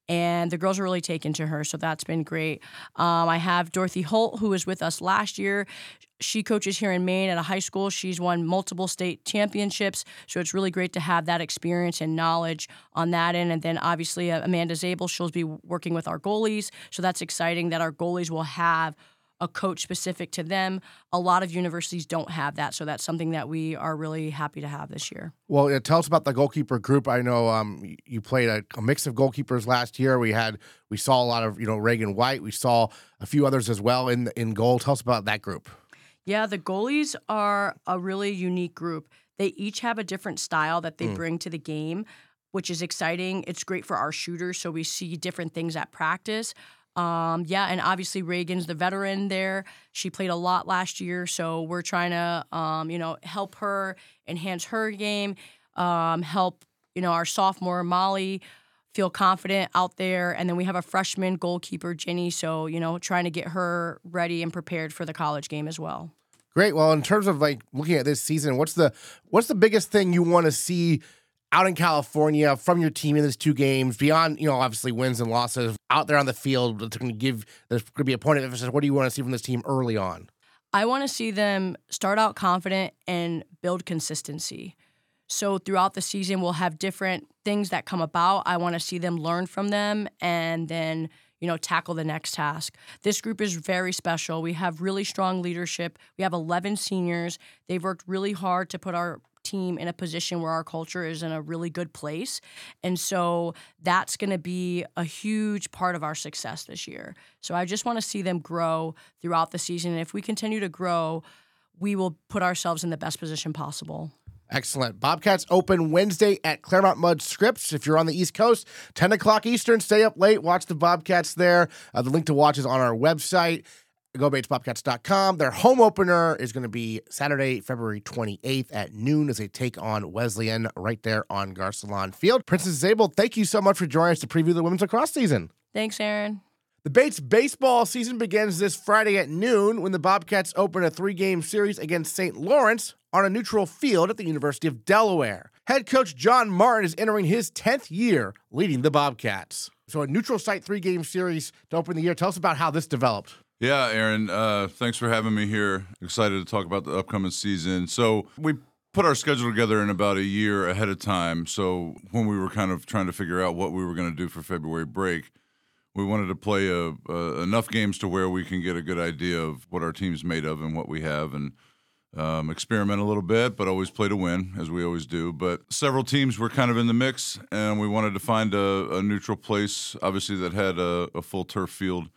and the girls are really taken to her, so that's been great. I have Dorothy Holt, who was with us last year. She coaches here in Maine at a high school. She's won multiple state championships, so it's really great to have that experience and knowledge on that end. And then obviously Amanda Zabel, she'll be working with our goalies, so that's exciting that our goalies will have a coach specific to them. A lot of universities don't have that, so that's something that we are really happy to have this year. Well, tell us about the goalkeeper group. I know you played a mix of goalkeepers last year. We saw a lot of Reagan White. We saw a few others as well in goal. Tell us about that group. Yeah, the goalies are a really unique group. They each have a different style that they bring to the game, which is exciting. It's great for our shooters, so we see different things at practice. And obviously Reagan's the veteran there. She played a lot last year, so we're trying to, help her enhance her game, help, our sophomore Molly feel confident out there. And then we have a freshman goalkeeper, Ginny, so, trying to get her ready and prepared for the college game as well. Great. Well, in terms of looking at this season, what's the biggest thing you want to see out in California from your team in these 2 games beyond, obviously wins and losses out there on the field? There's going to be a point of emphasis. What do you want to see from this team early on? I want to see them start out confident and build consistency. So throughout the season, we'll have different things that come about. I want to see them learn from them and then, tackle the next task. This group is very special. We have really strong leadership. We have 11 seniors. They've worked really hard to put our team in a position where our culture is in a really good place. And so that's going to be a huge part of our success this year. So I just want to see them grow throughout the season. And if we continue to grow, we will put ourselves in the best position possible. Excellent. Bobcats open Wednesday at Claremont Mudd Scripps. If you're on the East Coast, 10 o'clock Eastern, stay up late, watch the Bobcats there. The link to watch is on our website, GoBatesBobcats.com. Their home opener is going to be Saturday, February 28th at noon as they take on Wesleyan right there on Garcelon Field. Princess Zabel, thank you so much for joining us to preview the women's lacrosse season. Thanks, Aaron. The Bates baseball season begins this Friday at noon when the Bobcats open a 3-game series against St. Lawrence on a neutral field at the University of Delaware. Head coach John Martin is entering his 10th year leading the Bobcats. So a neutral site 3-game series to open the year. Tell us about how this developed. Yeah, Aaron, thanks for having me here. Excited to talk about the upcoming season. So we put our schedule together in about a year ahead of time. So when we were kind of trying to figure out what we were going to do for February break, we wanted to play enough games to where we can get a good idea of what our team's made of and what we have, and experiment a little bit, but always play to win, as we always do. But several teams were kind of in the mix, and we wanted to find a neutral place, obviously, that had a full turf field.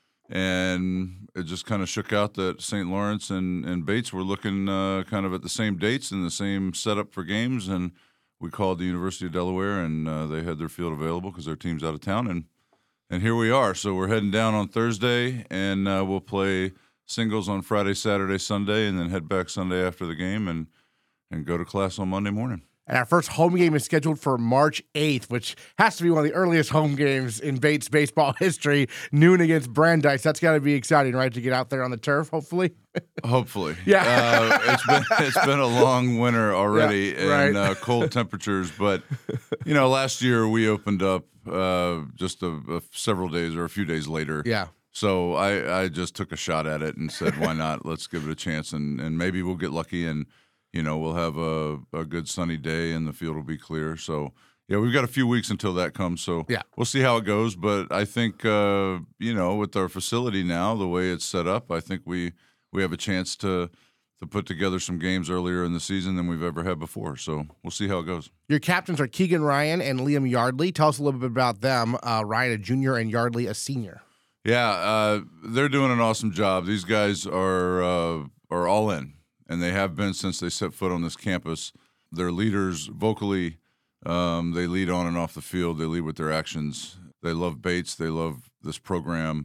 And it just kind of shook out that St. Lawrence and Bates were looking kind of at the same dates and the same setup for games. And we called the University of Delaware, and they had their field available because their team's out of town. And here we are. So we're heading down on Thursday, and we'll play singles on Friday, Saturday, Sunday, and then head back Sunday after the game and go to class on Monday morning. And our first home game is scheduled for March 8th, which has to be one of the earliest home games in Bates baseball history, noon against Brandeis. That's got to be exciting, right, to get out there on the turf, hopefully? Hopefully. Yeah. It's been a long winter already, yeah, right. And cold temperatures. But, last year we opened up just several days or a few days later. Yeah. So I just took a shot at it and said, why not? Let's give it a chance, and maybe we'll get lucky and we'll have a good sunny day and the field will be clear. So, yeah, we've got a few weeks until that comes. So, yeah, we'll see how it goes. But I think, with our facility now, the way it's set up, I think we have a chance to put together some games earlier in the season than we've ever had before. So, we'll see how it goes. Your captains are Keegan Ryan and Liam Yardley. Tell us a little bit about them. Ryan, a junior, and Yardley, a senior. Yeah, they're doing an awesome job. These guys are all in. And they have been since they set foot on this campus. They're leaders vocally. They lead on and off the field. They lead with their actions. They love Bates. They love this program.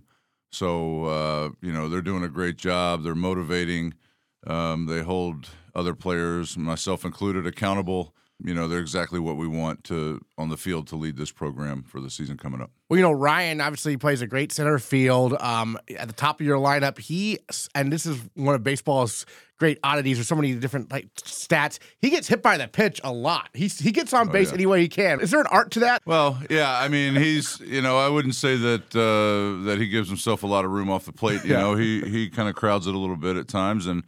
So, they're doing a great job. They're motivating. They hold other players, myself included, accountable they're exactly what we want on the field to lead this program for the season coming up. Well, Ryan obviously plays a great center field. At the top of your lineup, and this is one of baseball's great oddities, or so many different stats. He gets hit by the pitch a lot. He gets on base any way he can. Is there an art to that? Well, yeah. I mean, he's I wouldn't say that he gives himself a lot of room off the plate. He kind of crowds it a little bit at times, and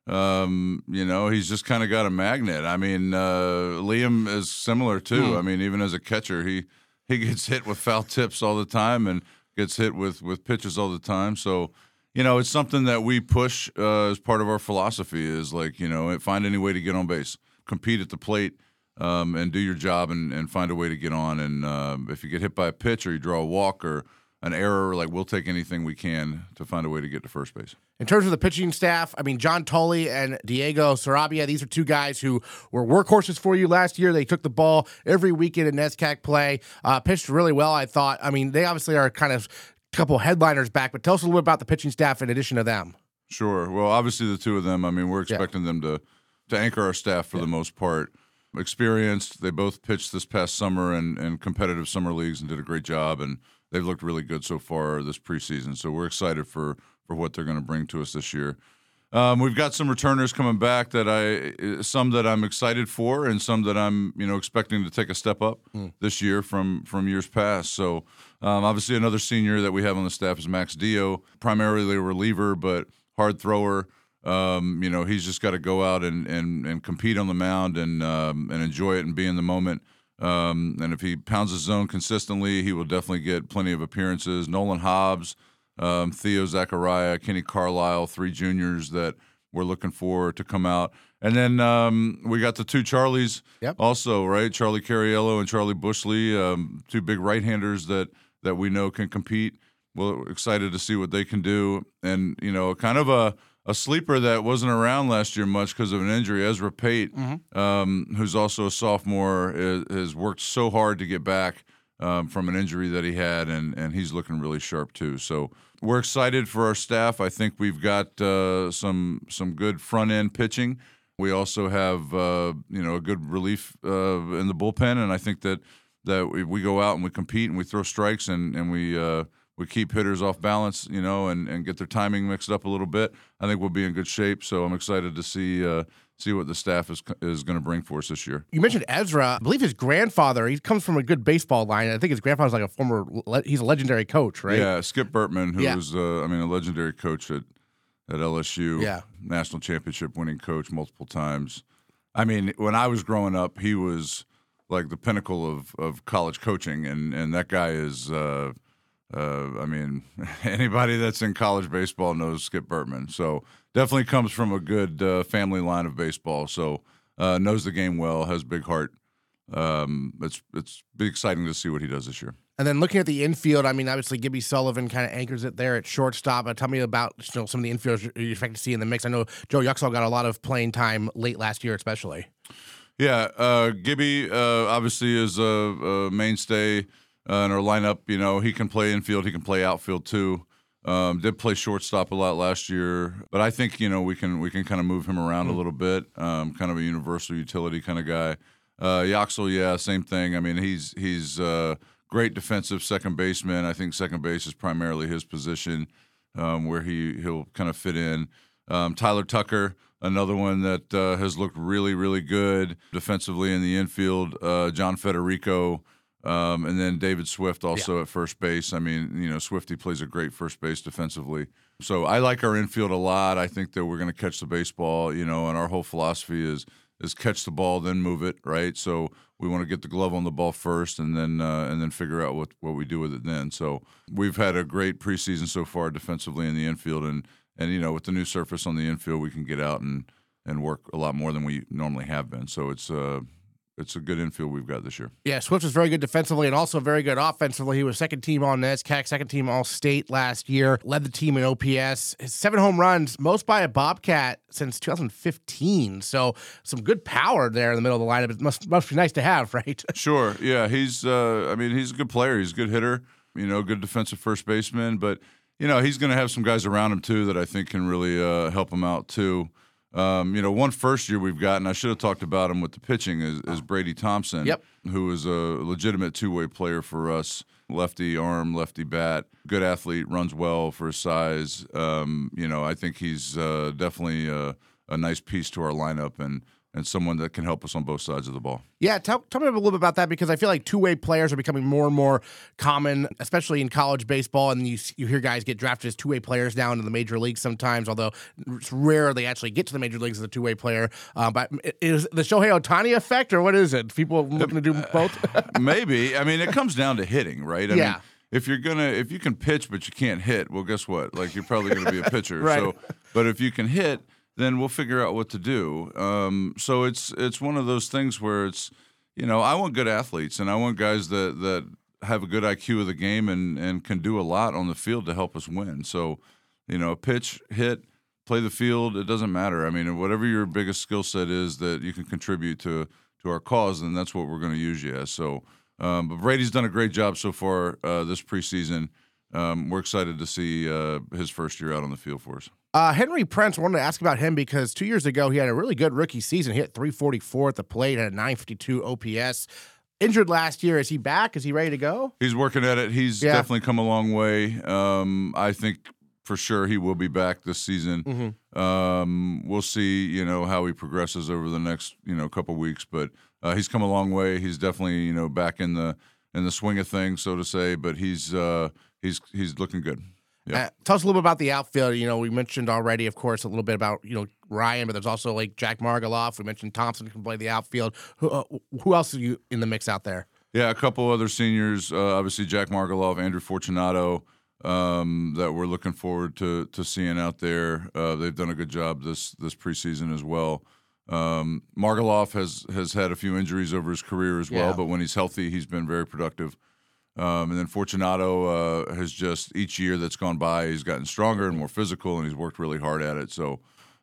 he's just kind of got a magnet. I mean, Liam is similar too. I mean, even as a catcher, he gets hit with foul tips all the time and gets hit with pitches all the time. So, it's something that we push as part of our philosophy is find any way to get on base, compete at the plate, and do your job and find a way to get on. And if you get hit by a pitch or you draw a walk or an error, we'll take anything we can to find a way to get to first base. In terms of the pitching staff, I mean, John Tully and Diego Sarabia, these are two guys who were workhorses for you last year. They took the ball every weekend in NESCAC play, pitched really well, I thought. I mean, they obviously are kind of a couple headliners back, but tell us a little bit about the pitching staff in addition to them. Sure. Well, obviously the two of them, I mean, we're expecting them to anchor our staff for the most part. Experienced. They both pitched this past summer in competitive summer leagues and did a great job, and they've looked really good so far this preseason. So we're excited for what they're going to bring to us this year. We've got some returners coming back some that I'm excited for, and some that I'm expecting to take a step up this year from years past. So obviously another senior that we have on the staff is Max Dio, primarily a reliever but hard thrower. He's just got to go out and compete on the mound and enjoy it and be in the moment. And if he pounds his zone consistently, he will definitely get plenty of appearances. Nolan Hobbs, Theo Zachariah, Kenny Carlisle, 3 juniors that we're looking for to come out. And then we got the 2 Charlies also, right? Charlie Cariello and Charlie Bushley, 2 big right-handers that we know can compete. We're excited to see what they can do. And, kind of a sleeper that wasn't around last year much because of an injury, Ezra Pate, who's also a sophomore, has worked so hard to get back from an injury that he had, and he's looking really sharp too. So we're excited for our staff. I think we've got some good front-end pitching. We also have a good relief in the bullpen, and I think that we go out and we compete and we throw strikes and we keep hitters off balance, and get their timing mixed up a little bit. I think we'll be in good shape. So I'm excited to see what the staff is going to bring for us this year. You mentioned Ezra. I believe his grandfather, he comes from a good baseball line. I think his grandfather's he's a legendary coach, right? Yeah, Skip Bertman, who was, a legendary coach at LSU. Yeah. National championship winning coach multiple times. I mean, when I was growing up, he was like the pinnacle of college coaching, and that guy is anybody that's in college baseball knows Skip Bertman. So definitely comes from a good family line of baseball. So knows the game well, has a big heart. It's be exciting to see what he does this year. And then looking at the infield, I mean, obviously Gibby Sullivan kind of anchors it there at shortstop. Tell me about some of the infielders you expect to see in the mix. I know Joe Yuxall got a lot of playing time late last year, especially. Yeah, Gibby obviously is a mainstay in our lineup. He can play infield, he can play outfield too. Did play shortstop a lot last year, but I think we can kind of move him around a little bit. Kind of a universal utility kind of guy. Yuxall, same thing. I mean, he's great defensive second baseman. I think second base is primarily his position, where he'll kind of fit in. Tyler Tucker, another one that has looked really, really good defensively in the infield. John Federico, and then David Swift also at first base. I mean, Swifty plays a great first base defensively. So I like our infield a lot. I think that we're going to catch the baseball, and our whole philosophy is catch the ball, then move it, right? So we want to get the glove on the ball first and then figure out what we do with it then. So we've had a great preseason so far defensively in the infield, and with the new surface on the infield, we can get out and work a lot more than we normally have been. So it's a good infield we've got this year. Yeah, Swift was very good defensively and also very good offensively. He was second team on NESCAC, second team All-State last year, led the team in OPS. His 7 home runs, most by a Bobcat since 2015. So some good power there in the middle of the lineup. It must be nice to have, right? Sure, yeah. He's a good player. He's a good hitter, good defensive first baseman. But, he's going to have some guys around him, too, that I think can really help him out, too. One first year we've gotten, I should have talked about him with the pitching, is Brady Thompson, who is a legitimate two-way player for us. Lefty arm, lefty bat, good athlete, runs well for his size. I think he's definitely a nice piece to our lineup and someone that can help us on both sides of the ball. Yeah, tell me a little bit about that, because I feel like two-way players are becoming more and more common, especially in college baseball, and you hear guys get drafted as two-way players down in the major leagues sometimes, although it's rare they actually get to the major leagues as a two-way player. But is the Shohei Ohtani effect, or what is it? People looking to do both? Maybe. I mean, it comes down to hitting, right? I mean, if you can pitch but you can't hit, well, guess what? Like, you're probably going to be a pitcher. Right. So, but if you can hit, then we'll figure out what to do. So it's one of those things where it's, I want good athletes, and I want guys that have a good IQ of the game and can do a lot on the field to help us win. So, pitch, hit, play the field, it doesn't matter. I mean, whatever your biggest skill set is that you can contribute to our cause, then that's what we're going to use you as. So, but Brady's done a great job so far this preseason. We're excited to see his first year out on the field for us. Henry Prince, I wanted to ask about him because 2 years ago he had a really good rookie season. He hit .344 at the plate, had a .952 OPS. Injured last year. Is he back? Is he ready to go? He's working at it. He's definitely come a long way. I think for sure he will be back this season. Mm-hmm. We'll see, how he progresses over the next, couple weeks. But he's come a long way. He's definitely, back in the swing of things, so to say. But he's looking good. Yeah. Tell us a little bit about the outfield. We mentioned already, of course, a little bit about, Ryan, but there's also like Jack Margoloff. We mentioned Thompson can play the outfield. Who else are you in the mix out there? Yeah, a couple other seniors, obviously Jack Margoloff, Andrew Fortunato, that we're looking forward to seeing out there. They've done a good job this preseason as well. Margoloff has had a few injuries over his career as well, but when he's healthy, he's been very productive. And then Fortunato has just, each year that's gone by, he's gotten stronger and more physical, and he's worked really hard at it. So,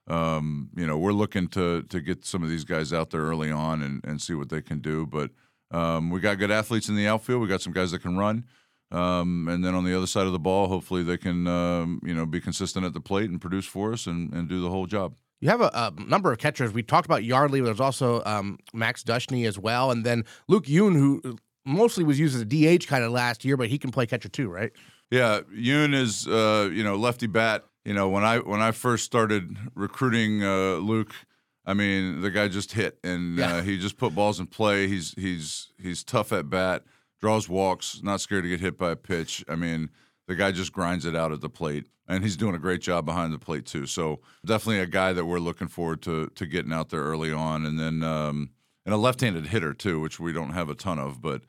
we're looking to get some of these guys out there early on and see what they can do. But we got good athletes in the outfield. We got some guys that can run. And then on the other side of the ball, hopefully they can, be consistent at the plate and produce for us and do the whole job. You have a number of catchers. We talked about Yardley, but there's also Max Dushney as well. And then Luke Yoon, who mostly was used as a DH kind of last year, but he can play catcher too, right? Yeah, Yoon is lefty bat. When I first started recruiting Luke, I mean, the guy just hit and he just put balls in play. He's tough at bat, draws walks, not scared to get hit by a pitch. I mean, the guy just grinds it out at the plate, and he's doing a great job behind the plate too. So definitely a guy that we're looking forward to getting out there early on, and then. And a left-handed hitter too, which we don't have a ton of, but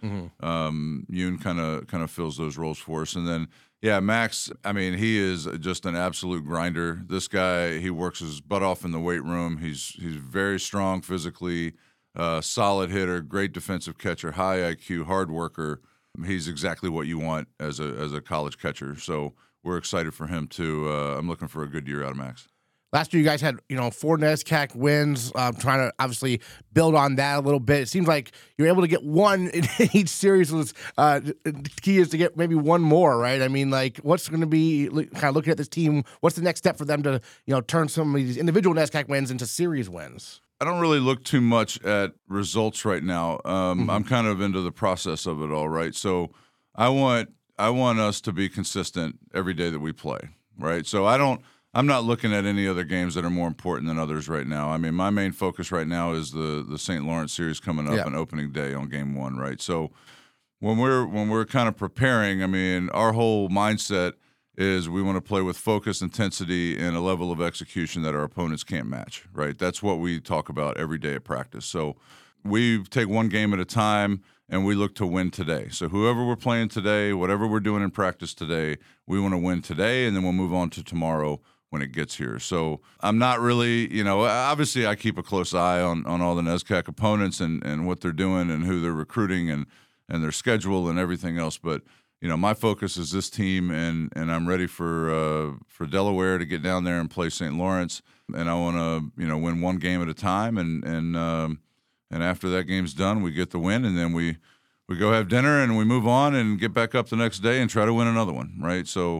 Yoon kind of fills those roles for us. And then Max, I mean, he is just an absolute grinder. This guy, he works his butt off in the weight room. He's very strong physically, solid hitter, great defensive catcher, high IQ, hard worker. He's exactly what you want as a college catcher. So we're excited for him too. I'm looking for a good year out of Max. Last year, you guys had 4 NESCAC wins, trying to obviously build on that a little bit. It seems like you're able to get one in each series. The key is to get maybe one more, right? I mean, like, what's going to be kind of looking at this team? What's the next step for them to turn some of these individual NESCAC wins into series wins? I don't really look too much at results right now. I'm kind of into the process of it all, right? So I want us to be consistent every day that we play, right? So I'm not looking at any other games that are more important than others right now. I mean, my main focus right now is the St. Lawrence series coming up and opening day on game 1, right? So when we're kind of preparing, I mean, our whole mindset is we want to play with focus, intensity, and a level of execution that our opponents can't match, right? That's what we talk about every day at practice. So we take one game at a time, and we look to win today. So whoever we're playing today, whatever we're doing in practice today, we want to win today, and then we'll move on to tomorrow when it gets here. So I'm not really, obviously I keep a close eye on all the NESCAC opponents and what they're doing and who they're recruiting and their schedule and everything else. But, my focus is this team, and I'm ready for Delaware to get down there and play St. Lawrence. And I want to, win one game at a time. And after that game's done, we get the win, and then we go have dinner and we move on and get back up the next day and try to win another one, right? So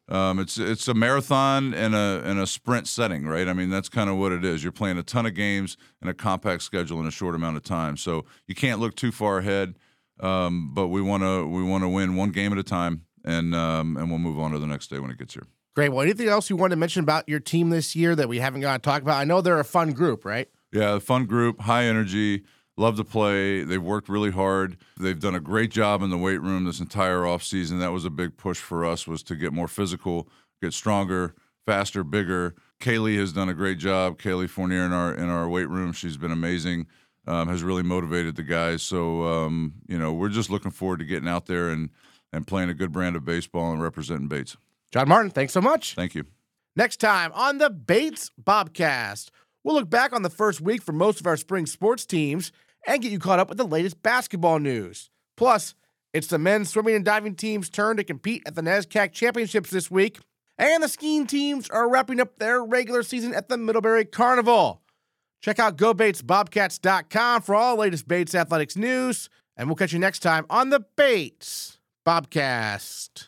It's a marathon and a sprint setting, right? I mean, that's kind of what it is. You're playing a ton of games in a compact schedule in a short amount of time, so you can't look too far ahead. But we want to win one game at a time, and we'll move on to the next day when it gets here. Great. Well, anything else you want to mention about your team this year that we haven't got to talk about? I know they're a fun group, right? Yeah, fun group, high energy, love to play. They've worked really hard. They've done a great job in the weight room this entire offseason. That was a big push for us, was to get more physical, get stronger, faster, bigger. Kaylee has done a great job. Kaylee Fournier in our weight room, she's been amazing. Has really motivated the guys. So, we're just looking forward to getting out there and playing a good brand of baseball and representing Bates. John Martin, thanks so much. Thank you. Next time on the Bates Bobcast, we'll look back on the first week for most of our spring sports teams and get you caught up with the latest basketball news. Plus, it's the men's swimming and diving team's turn to compete at the NESCAC Championships this week, and the skiing teams are wrapping up their regular season at the Middlebury Carnival. Check out GoBatesBobcats.com for all the latest Bates athletics news, and we'll catch you next time on the Bates Bobcast.